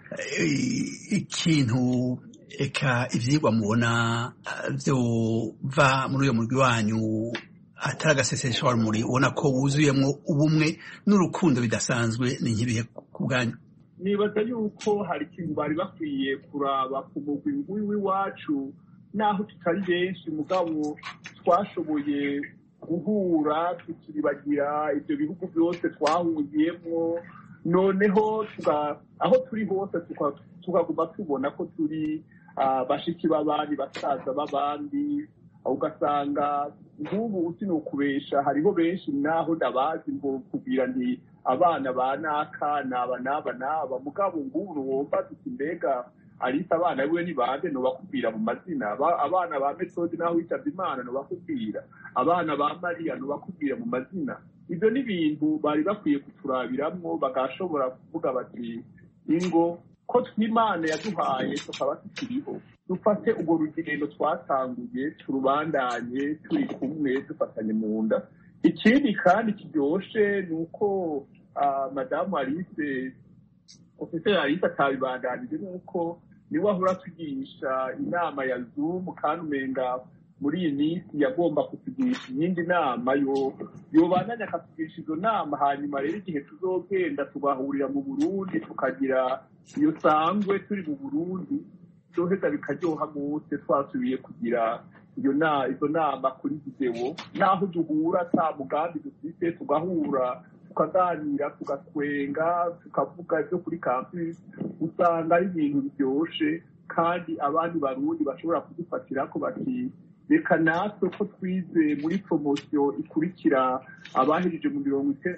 ikintu eka ivyigwa mubona vyova muri uyo murwi wanyu atari agaseseshwa muri ubona ko wuzuyemwo ubumwe n'urukundo bidasanzwe ni nk'ibihe ku bwanyu? Nibaza yuko hari ikintu bari bakwiye kuraba ku mugwi w'iwacu naho tutari benshi mugabo twashoboye guhura tukiribagira ibyo bihugu byose twahungiyemo, noneho aho turi hose tukaguma tubona ko turi bashiki b'abandi basaza b'abandi. Ugasanga nk'ubu usinukubesha hariho benshi naho ndabazi ngo kubwira nti abana ba naka n'aba mugabo nguru wumva tuti mbega Alisa abana biwe ni bande no bakubwira mu mazina, abana ba Methode naho witabye Imana no bakubwira, abana ba Maria no bakubwira mu mazina. Ibyo ni ibintu bari bakwiye kuturabiramwo bagashobora kuvuga bati ingo ko tw'Imana yaduhaye tukaba tukiriho dufate ubwo rugendo twatanguye turubandanye turi kumwe dufatanye mu nda. Ikindi kandi kiryoshe ni uko Madamu Alice Professor Alice atabibandanije nuko niwe ahora tugisha inama ya Zoom kandi umenga muri iyi minsi yagomba kutugisha iyindi nama yobandanya akatugisha izo nama, hanyuma rero igihe tuzogenda tugahurira mu Burundi tukagira iyo Sangwe turi mu Burundi byoheza bikaryoha gute twasubiye kugira izo nama kuri video naho duhura ta mugambi dufite tugahura tukaganira tugatwenga tukavuga ibyo kuri campus. Usanga ari ibintu byoshe kandi abandi barundi bashobora kudufatira ko bati reka natwe ko twize muri promosiyo ikurikira abahejeje mu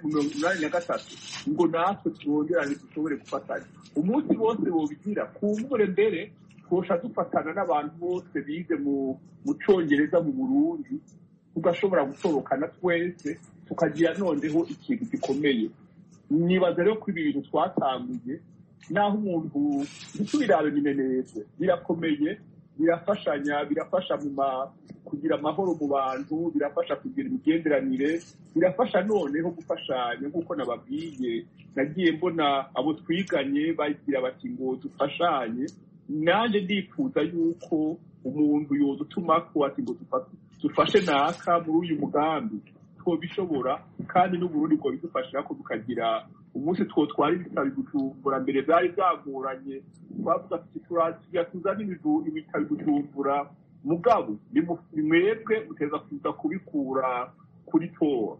1983 ngo natwe twongerane dushobore gufatanya umunsi bose bobigira kumbure mbere twosha dufatana n'abantu bose bize mu Congereza mu Burundi tugashobora gutorokana twese tukagira noneho ikintu gikomeye. Nibaza rero ko ibi bintu twatanguye naho umuntu ntitubirabe bimenetse birakomeye, birafashanya, birafasha kugira amahoro mu bantu, birafasha kugira imigenderanire, birafasha noneho gufashanya nk'uko nababwiye. Nagiye mbona abo twiganye bagira bati ngo dufashanye, nanjye ndifuza yuko umuntu yodutuma ko ati ngo dufashe naka muri uyu mugambi twobishobora, kandi n'Uburundi bwo bidufashira ko tukagira umunsi twotwara ibitabo Bujumbura. Mbere byari byagoranye, twavuga tuti tuzana ibitabo Bujumbura, mugabo ni mwebwe uteza kuza kubikura kuri tora,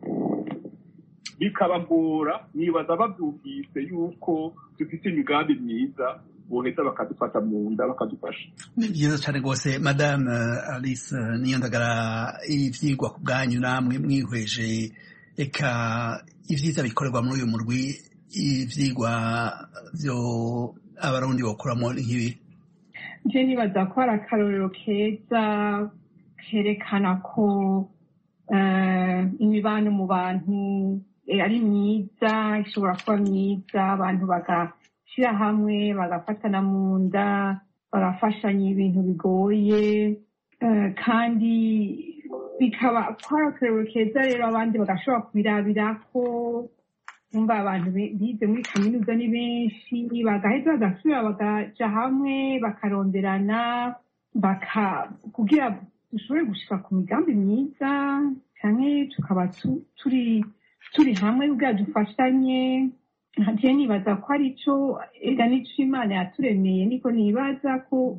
bikabagora. Nibaza babyumvise yuko dufite imigambi myiza, boheza bakadufata mu nda bakadufasha. Ni byiza cyane rwose. Madame Alice Niyondagara, ivyigwa ku bwanyu namwe mwihweje eka ivyiza bikorerwa muri uyu murwi, ivyigwa vyo abarundi bakuramo nk'ibi? Je nibaza ko ari akarorero keza kerekana ko imibano mu bantu ari myiza, ishobora kuba myiza, abantu bagashyira hamwe bagafatana mu nda, bagafashanya ibintu bigoye, kandi bikaba ari akarorero keza rero abandi bagashobora kubirabirako. Numva abantu bize muri kaminuza ni benshi, bagaheza bagasubira bagaja hamwe bakaronderana kugira dushobore gushika ku migambi myiza, canke tukaba turi hamwe kugira dufashanye. Je nibaza ko ari co ega nico Imana yaturemeye, niko nibaza ko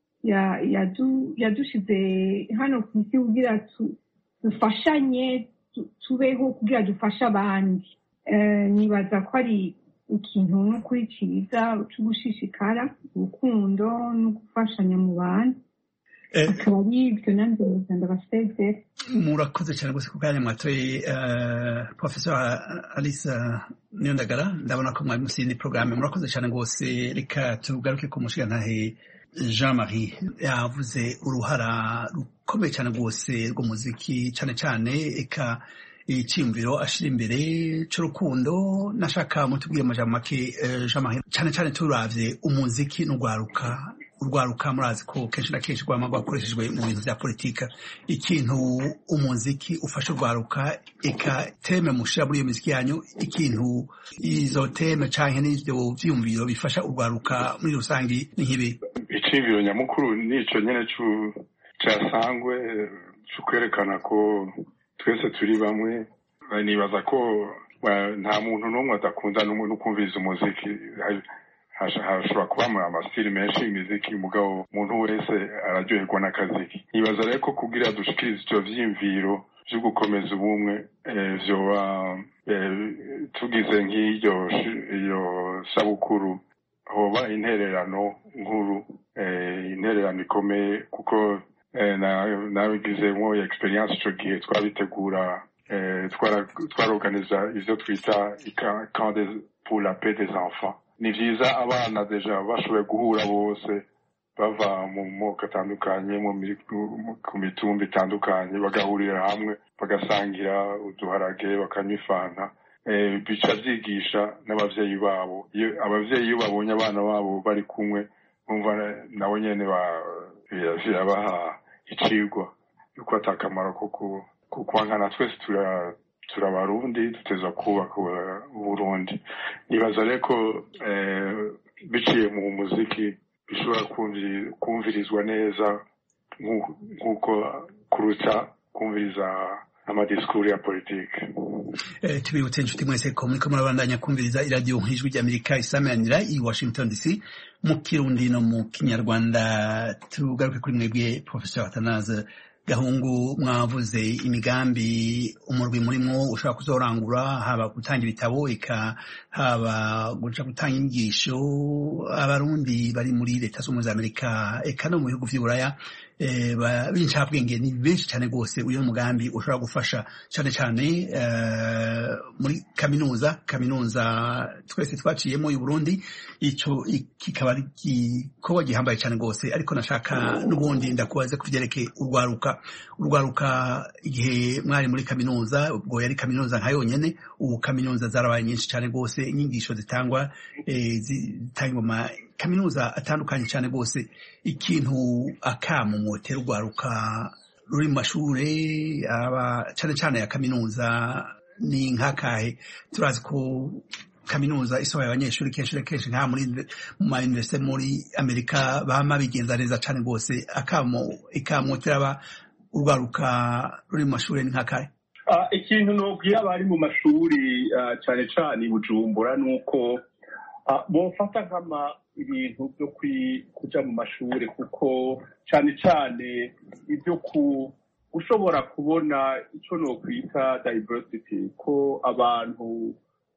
yadushize hano ku isi kugira dufashanye, tubeho kugira dufashe abandi. Nibaza ko ari ikintu n'ukuri cyiza cyo gushishikara urukundo no gufashanya mu bantu. Akaba ari ibyo nanjye ndabasezera. Murakoze cyane rwose ku kanya mwatoye Professor Alice Niyondagara. Ndabona ko mwari musindi programme. Murakoze cyane rwose. Reka tugaruke ku mushigantahe Jean-Marie. Yavuze uruhara rukomeye cyane rwose rw'umuziki, cyane cyane eka icyumviro ashira imbere cy'urukundo. Nashaka mutubwire amajambo make Jean-Marie, cyane cyane turavye umuziki n'urwaruka. Urwaruka murazi ko kenshi na kenshi rwama rwakoreshejwe mu bintu vya politika. Ikintu umuziki ufasha urwaruka, eka teme mushira muri iyo muziki yanyu, ikintu izo teme canke n'ivyo vyumviro bifasha urwaruka muri rusangi ni nk'ibi? Iciyumviro nyamukuru nico nyene casangwe cukwerekana ko twese turi bamwe. Nibaza ko nta muntu n'umwe adakunda no kumviriza umuziki. Hashobora kuba amasitiri menshi y'imiziki, mugabo umuntu wese araryoherwa n'akaziki. Nibaza rero ko kugira dushikirize ivyo vyiyumviro vyo gukomeza ubumwe, vyoba tugize nk'iyo sabukuru hoba intererano nkuru, intererano ikomeye, kuko nabigizemwo experience ico gihe twabitegura, twarorganiza ivyo twita camp pour la paix des enfants. Ni vyiza abana deja bashoboye guhura bose bava mu moko atandukanye, ku mitumba itandukanye, bagahurira hamwe bagasangira uduharage, bakanywa ifanta. Bica vyigisha n'abavyeyi babo. Abavyeyi iyo babonye abana babo bari kumwe, bumva nabo nyene birabaha icigwa yuko atakamaro ko kwankana. Twese turabarundi, duteza kubaka Burundi. Nibaza rero ko biciye mu muziki bishobora kumvirizwa neza nk'uko kuruta kumviriza amadiskuru ya politike. Tubibutse inshuti mwese ko muriko murabandanya kumviriza iradiyo nk'ijwi ry'Amerika isamanira i Washington DC mu Kirundi no mu Kinyarwanda. Tugaruke kuri mwebwe Professor Atanaze Gahungu, mwavuze imigambi umurwi murimwo ushobora kuzorangura, haba gutanga ibitabo, eka haba guca gutanga inyigisho abarundi bari muri leta z'ubumwe za Amerika, eka no mu bihugu vy'Iburaya. b'incabwenge ni benshi cyane rwose. Uyu mugambi ushobora gufasha cyane cyane muri kaminuza twese twaciyemo y'u Burundi. Ico kikaba ari igikorwa gihambaye cyane rwose, ariko nashaka n'ubundi ndakubaze ku vyerekeye urwaruka igihe mwari muri kaminuza, ubwo yari kaminuza nka yonyene, ubu kaminuza zarabaye nyinshi cyane rwose, inyigisho zitangwa zitangwa mu kaminuza atandukanye cyane rwose. Ikintu akamu mwotera urwaruka ruri mu mashure cyane cyane ya kaminuza ni nk'akahe? Turazi ko kaminuza isohoye abanyeshuri kenshi nka mu ma university muri Amerika bama bigenza neza cyane rwose. Ikamwotera urwaruka ruri mu mashure ni nk'akahe? Ikintu nobwira abari mu mashuri cyane cyane Bujumbura nuko bofata ibintu byo kuja mu mashuri, kuko cyane cyane ibyo ushobora kubona icyo nokwita diversity, ko abantu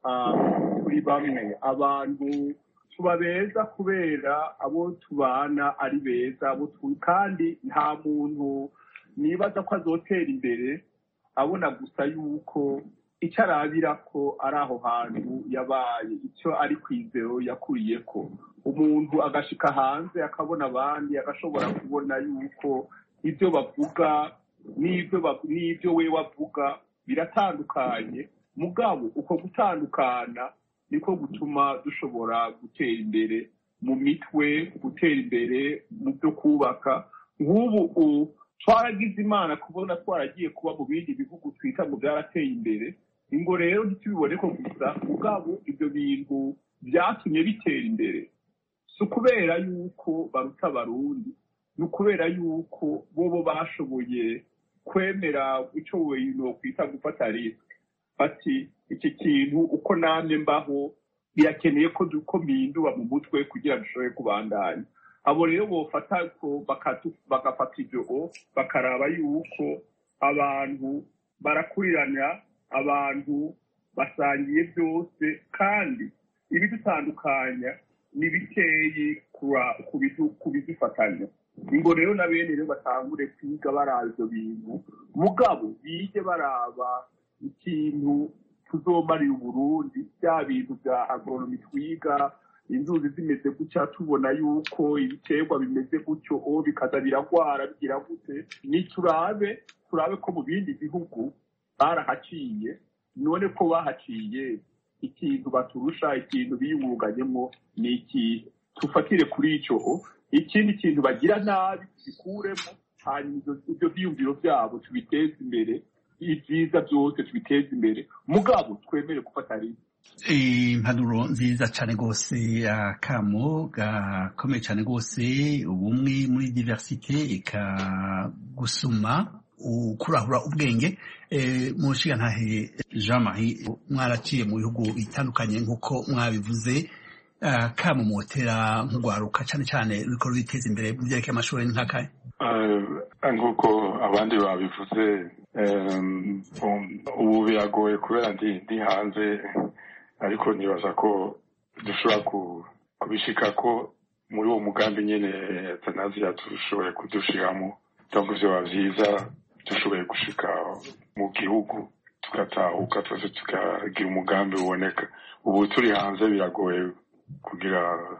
turi bamwe, abantu tuba beza kubera abo tubana ari beza, kandi nta muntu nibaza ko azotera imbere abona gusa yuko icyo arabira ko ari aho hantu yabaye, icyo ari kwizero yakuriyeko. Umuntu agashika hanze akabona abandi, agashobora kubona yuko ibyo bavuga n'ibyo we wavuga biratandukanye, mugabo uko gutandukana niko gutuma dushobora gutera imbere mu mitwe, gutera imbere mu byo kubaka. Nk'ubu twaragize Imana kubona twaragiye kuba mu bindi bihugu twita ngo byarateye imbere, ingo rero ntitubibone ko gusa, mugabo ibyo bintu byatumye bitera imbere si ukubera yuko baruta Abarundi, ni ukubera yuko bobo bashoboye kwemera icyo no kwita gufata risike, bati iki kintu uko namwe mbaho birakeneye ko mpindura mu mutwe kugira dushobore kubandanya. Abo rero bofata ko bagafata ibyo bakaraba yuko abantu barakurirana, abantu basangiye byose, kandi ibidutandukanya ni bikeyi ku bidufatanya. Ingo rero na bene rero batangure kwiga baraba ibyo bintu, mugabo bige baraba ikintu tuzomarira Uburundi, bya bintu bya agronomy twiga, inzuzi zimeze gutya tubona yuko ibiterwa bimeze gutyo bikaza biragwara bigira gute, ni turabe ko mu bindi bihugu barahaciye, none ko bahaciye ikintu baturusha, ikintu biyunganyemo ni iki, tufatire kuri icyo. Ikindi kintu bagira nabi tubikuremo, hanyuma ibyo byiyumviro byabo tubiteze imbere, ibyiza byose tubiteze imbere, mugabo twemere gufata rimwe. Impanuro nziza cyane rwose, akamo gakomeye cyane rwose, ubumwe muri diversite, ikagusuma kurahura ubwenge. Mushigantahe Jean Marie, mwaraciye mu bihugu bitandukanye nk'uko mwabivuze, kamo motera nk'urwaruka cyane cyane ruriko rwiteza imbere mu byerekeye amashuri nk'akahe? Nk'uko abandi babivuze, ubu biragoye kubera ndi hanze, ariko nibaza ko dushobora kubishika ko muri uwo mugambi nyene Tanzania dushoboye kudushiramo, donc vyoba vyiza dushoboye gushika mu gihugu tugatahuka twese tukagira umugambi uboneka. Ubu turi hanze biragoye kugira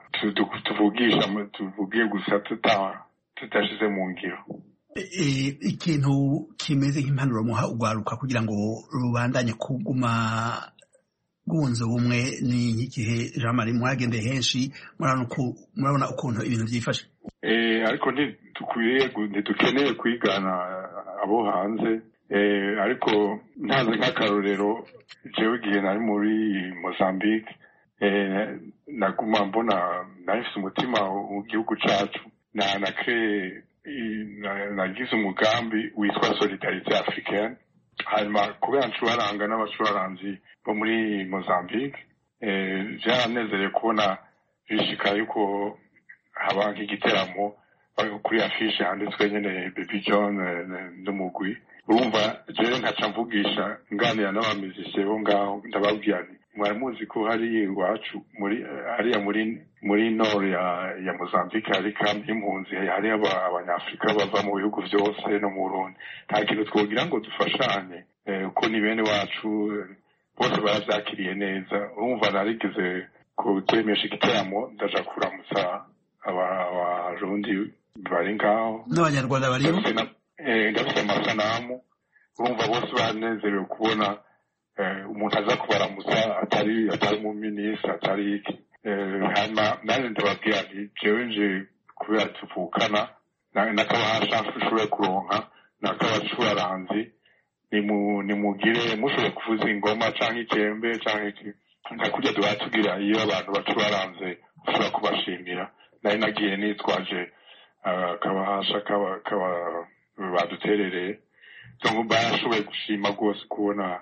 tuvugiye gusa tutashize mu ngiro. Ikintu kimeze nk'impanuro muha urwaruka kugira ngo rubandanye kuguma rwunze ubumwe ni nk'igihe Jean Marie mwagendeye henshi, murabona ukuntu ibintu byifashe? Ariko ntidukeneye kwigana abo hanze, ariko ntaze nk'akarorero, jewe igihe nari muri Mozambique, naguma mbona nahise umutima w'igihugu cacu, nagize umugambi witwa Solidarité Africaine, hanyuma kubera ncuraranga n'abacuranzi bo muri Mozambique, vyaranezereye kubona bishika yuko haba nk'igiteramo kuri afishe handitswe nyene Baby John n'umugwi. Urumva jewe nkaca mvugisha nganira n'abamizisye bo ngaho, ndababwira nti mwari muzi ko hari iwacu hariya muri muri nord ya Mozambique hari kambi y'impunzi hari abanyafrika bava mu bihugu byose no mu Burundi nta kintu twogira ngo dufashanye uko ni bene wacu bose baravyakiriye neza urumva narigeze kutemesha igiteramo ndaja kuramutsa abarundi bari ngaho n'abanyarwanda bariho ndafite amasanamu urumva bose banezerewe kubona umuntu aza kubaramutsa atari mu minisitiri atari iki hanyuma nanjye ndababwira nti jewe nje kubera tuvukana n'akabahasha ushoboye kuronka n'akabacuraranzi nimugire mushoboye kuvuza ingoma canke ikembe canke iki nka kurya duha tugira iyo abantu bacuraranze ushobora kubashimira nari nagiye nitwaje akabahasha baduterereye barashoboye gushima rwose kubona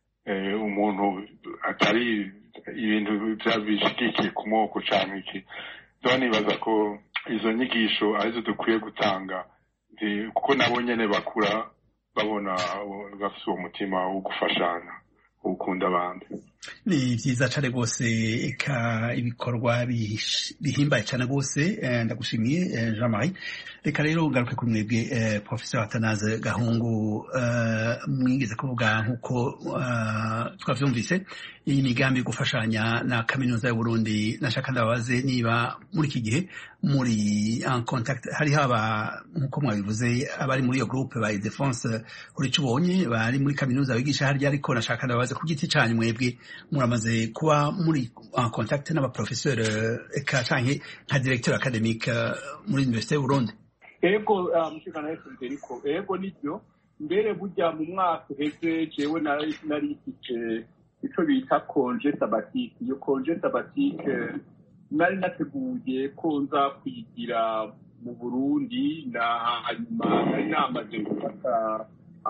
umuntu atari ibintu bishigikiye ku moko canke iki nibaza ko izo nyigisho arizo dukwiye gutanga kuko nabo nyene bakura babona bafite uwo mutima wo gufashanya wo gukunda abandi ni vyiza cane rwose eka ibikorwa bihimbaye cane rwose ndagushimiye Jean-Marie reka rero ngaruke kuri mwebwe Professor Atanaze Gahungu mwigeze kuvuga nkuko twavyumvise iyi migambi gufashanya na kaminuza y'u Burundi nashaka ndababaze niba muri iki gihe muri en contact hari haba nkuko mwabivuze abari muri iyo groupe ba Defense uri cubonye bari muri kaminuza bigisha harya ariko nashaka ndababaze ku giti canyu mwebwe muramaze kuba muri en contact n'abaprofesseur eka canke nka directeur academique muri Université y'u Burundi ego mushikana Federico ego nibyo mbere burya mu mwaka uheze jewe nari ifite ico bita congé sabbatique iyo congé sabbatique nari nateguye ko nza kwigira mu Burundi na hanyuma nari namaze gufata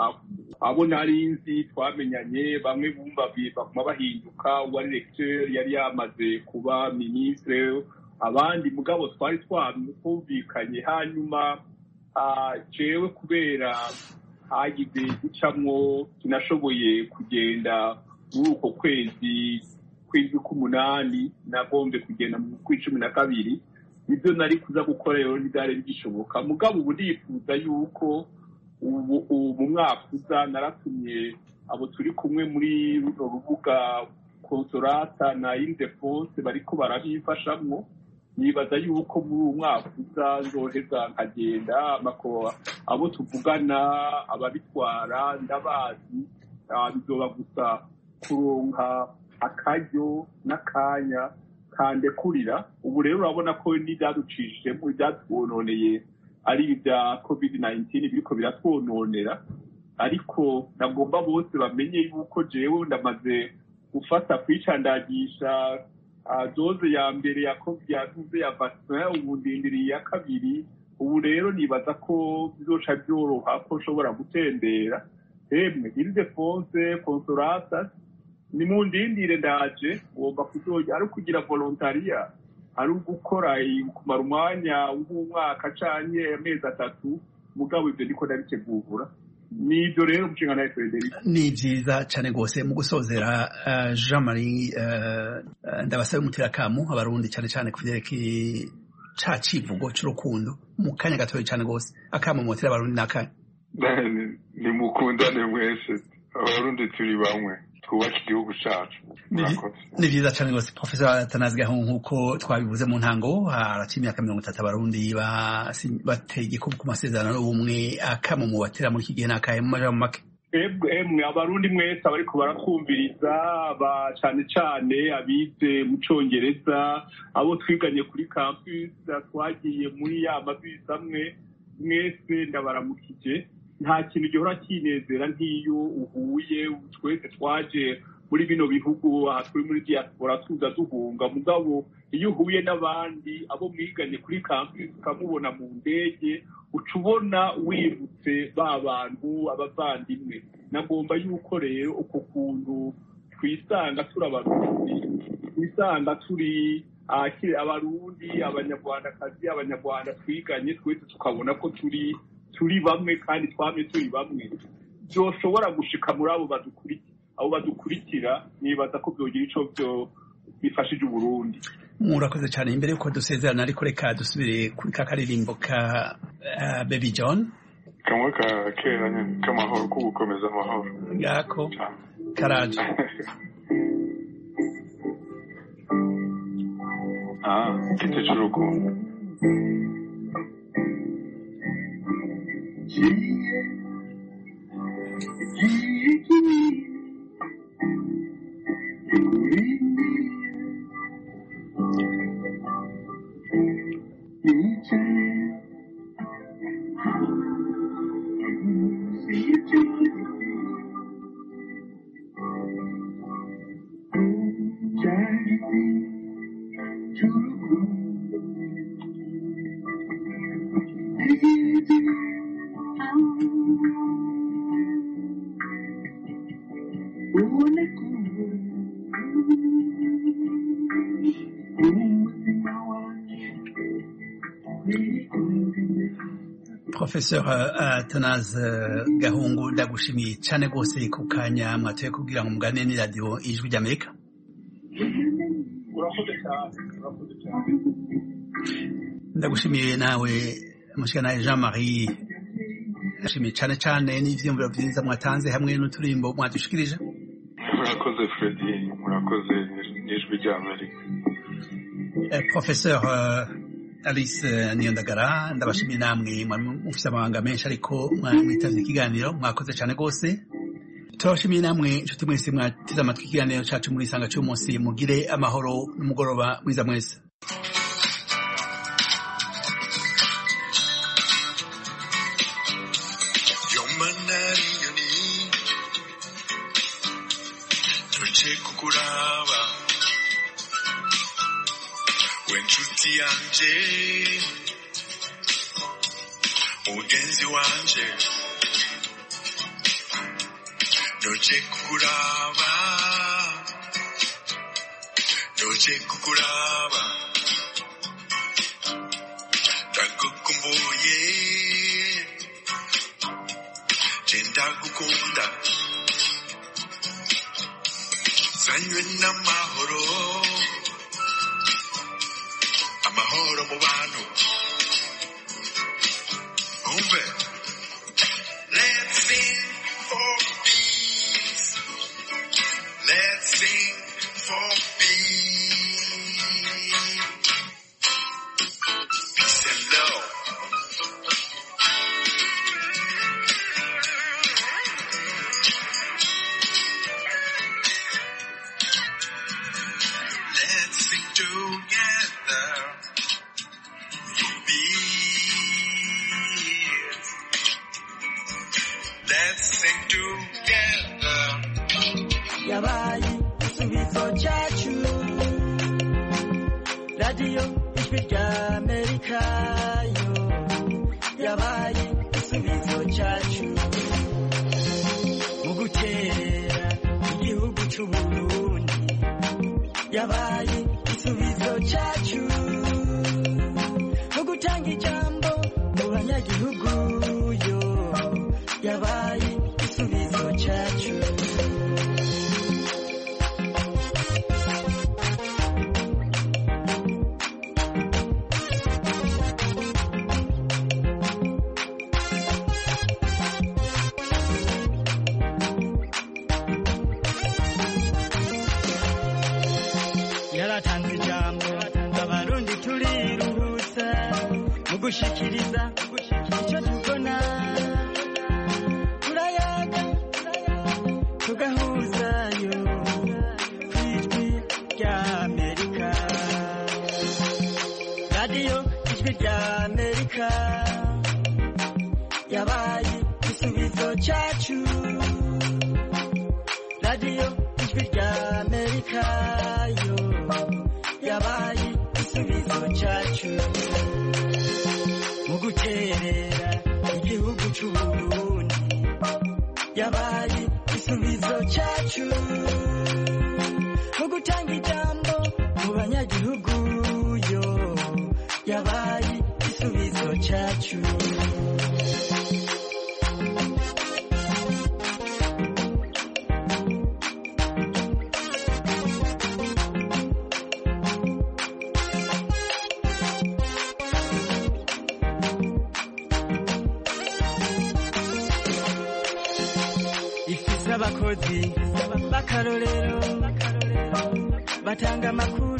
abo nari nzi twamenyanye bamwe bumva bakuma bahinduka uwari lecteur yari yamaze kuba ministre abandi mugabo twari twumvikanye hanyuma jewe kubera hagize gucamwo tunashoboye kugenda muri uko kwezi k'umunani nagombe kugenda mu kw'icumi na kabiri nibyo nari kuza gukora rero ntibyari bigishoboka mugabo ubu ndifuza yuko ubu mu mwaka uza naratumye abo turi kumwe muri runo rubuga Consolata na Ildefonse bariko barabifashamwo nibaza yuko muri uwo mwaka uza nzoheza nkagenda abo tuvugana ababitwara ndabazi bizoba gusa kuronka akaryo n'akanya kandekurira ubu rero urabona ko n'ibyaducishijemo ibyatwononeye ari ibya COVID-19 biriko biratwononera ariko nagomba bose bamenye yuko jewe ndamaze gufata kwicandagisha doze ya mbere ya COVID ya vaccin ubu ndindiriye iya kabiri ubu rero nibaza ko bizoca byoroha ko nshobora gutembera emwe Ildefonse Consolata ni mu ndindire ndaje ngomba kuzoja ari kugira volontaria ari ugukora kumara umwanya w'umwaka canke amezi 3 mugabo ivyo ndiko ndabitegura nibyo rero mushinga na Frederic ni vyiza cane gose mu gusozera Jean-Marie ndabasaba umutirakamu abarundi cane cane kuvyerekeye ca civugo c'urukundo mu kanya gatoya cane gose akamu mutira abarundi nakanya ni mukundane mwese abarundi turi bamwe twubaka igihugu cacu ni vyiza cane rwose Professor Atanaze Gahungu nkuko twabivuze mu ntango haraciye imyaka 30 abarundi bateye igikubu ku masezerano y'ubumwe akamu mu batera muri iki gihe nakaye mu majambo make emwe abarundi mwese abariko baratwumviriza cane cane abize mu Congereza abo twiganye kuri campus twagiye muri ya mabisi amwe mwese ndabaramukije nta kintu gihora kinezera nk'iyo uhuye twese twaje muri bino bihugu turi muri diaspora tuza duhunga mugabo iyo uhuye n'abandi abo mwiganye kuri campus ukamubona mu ndege ucubona wibutse ba bantu abavandimwe nagomba yuko rero uko kuntu twisanga turi abarundi twisanga turi abarundi abanyarwandakazi abanyarwanda twiganye twese tukabona ko turi bamwe kandi twamye turi bamwe byoshobora gushika muri abo badukurikira nibaza ko byogira ico bifashije uburundi. murakoze cyane. imbere yuko dusezerana ariko reka dusubire kuri ka karirimbo ka Baby John kamwe ka kera nyine k'amahoro ko gukomeza amahoro ngako karaje. igiti cy'urukundo Professeur Athanase Gahungu ndagushimiye cyane rwose ku kanya mwatoye kugira ngo mugane ni radio Ijwi ry'Amerika. urakoze cyane. ndagushimiye nawe mushikana Jean-Marie ndashimiye cyane n'ivyumviro byiza mwatanze hamwe n'uturimbo mwadushikirije. murakoze Freddy, murakoze n'Ijwi ry'Amerika. Professeur Alice Niyondagara ndabashimiye namwe mufite amabanga menshi ariko mwitavye ikiganiro mwakoze cyane rwose. turabashimiye namwe inshuti mwese mwateze amatwi ikiganiro cacu muri isanga cy'umunsi. mugire amahoro n'umugoroba mwiza mwese. Wenshuti yanje mugenzi wanje noje kukuraba ndagukumbuye ndagukunda sanywe n'amahoro amahoro mu bantu umve. Let's sing for peace, let's sing for peace, peace and love. Let's sing together. Let's sing together. Yabaye igisubizo cyacu radio Ijwi ry'Amerika yo yabaye igisubizo cyacu mu gutera igihugu cy'Uburundi yabaye igisubizo cyacu mu gutanga ijambo mu banyagihugu yo yabaye igisubizo cyacu. Yaratanze ijambo abarundi turiruhutsa mu gushikiriza icyo tubona turayaga tugahuzayo kw'Ijwi ry'Amerika. Radio Ijwi ry'Amerika yabaye igisubizo cyacu. Radio Ijwi ry'Amerika yo yabaye igisubizo cyacu mu guterera igihugu cy'Uburundi yabaye igisubizo cyacu mu gutanga ijambo mu banyagihugu yo yabaye igisubizo cyacu. abakozi b'akarorero batanga amakuru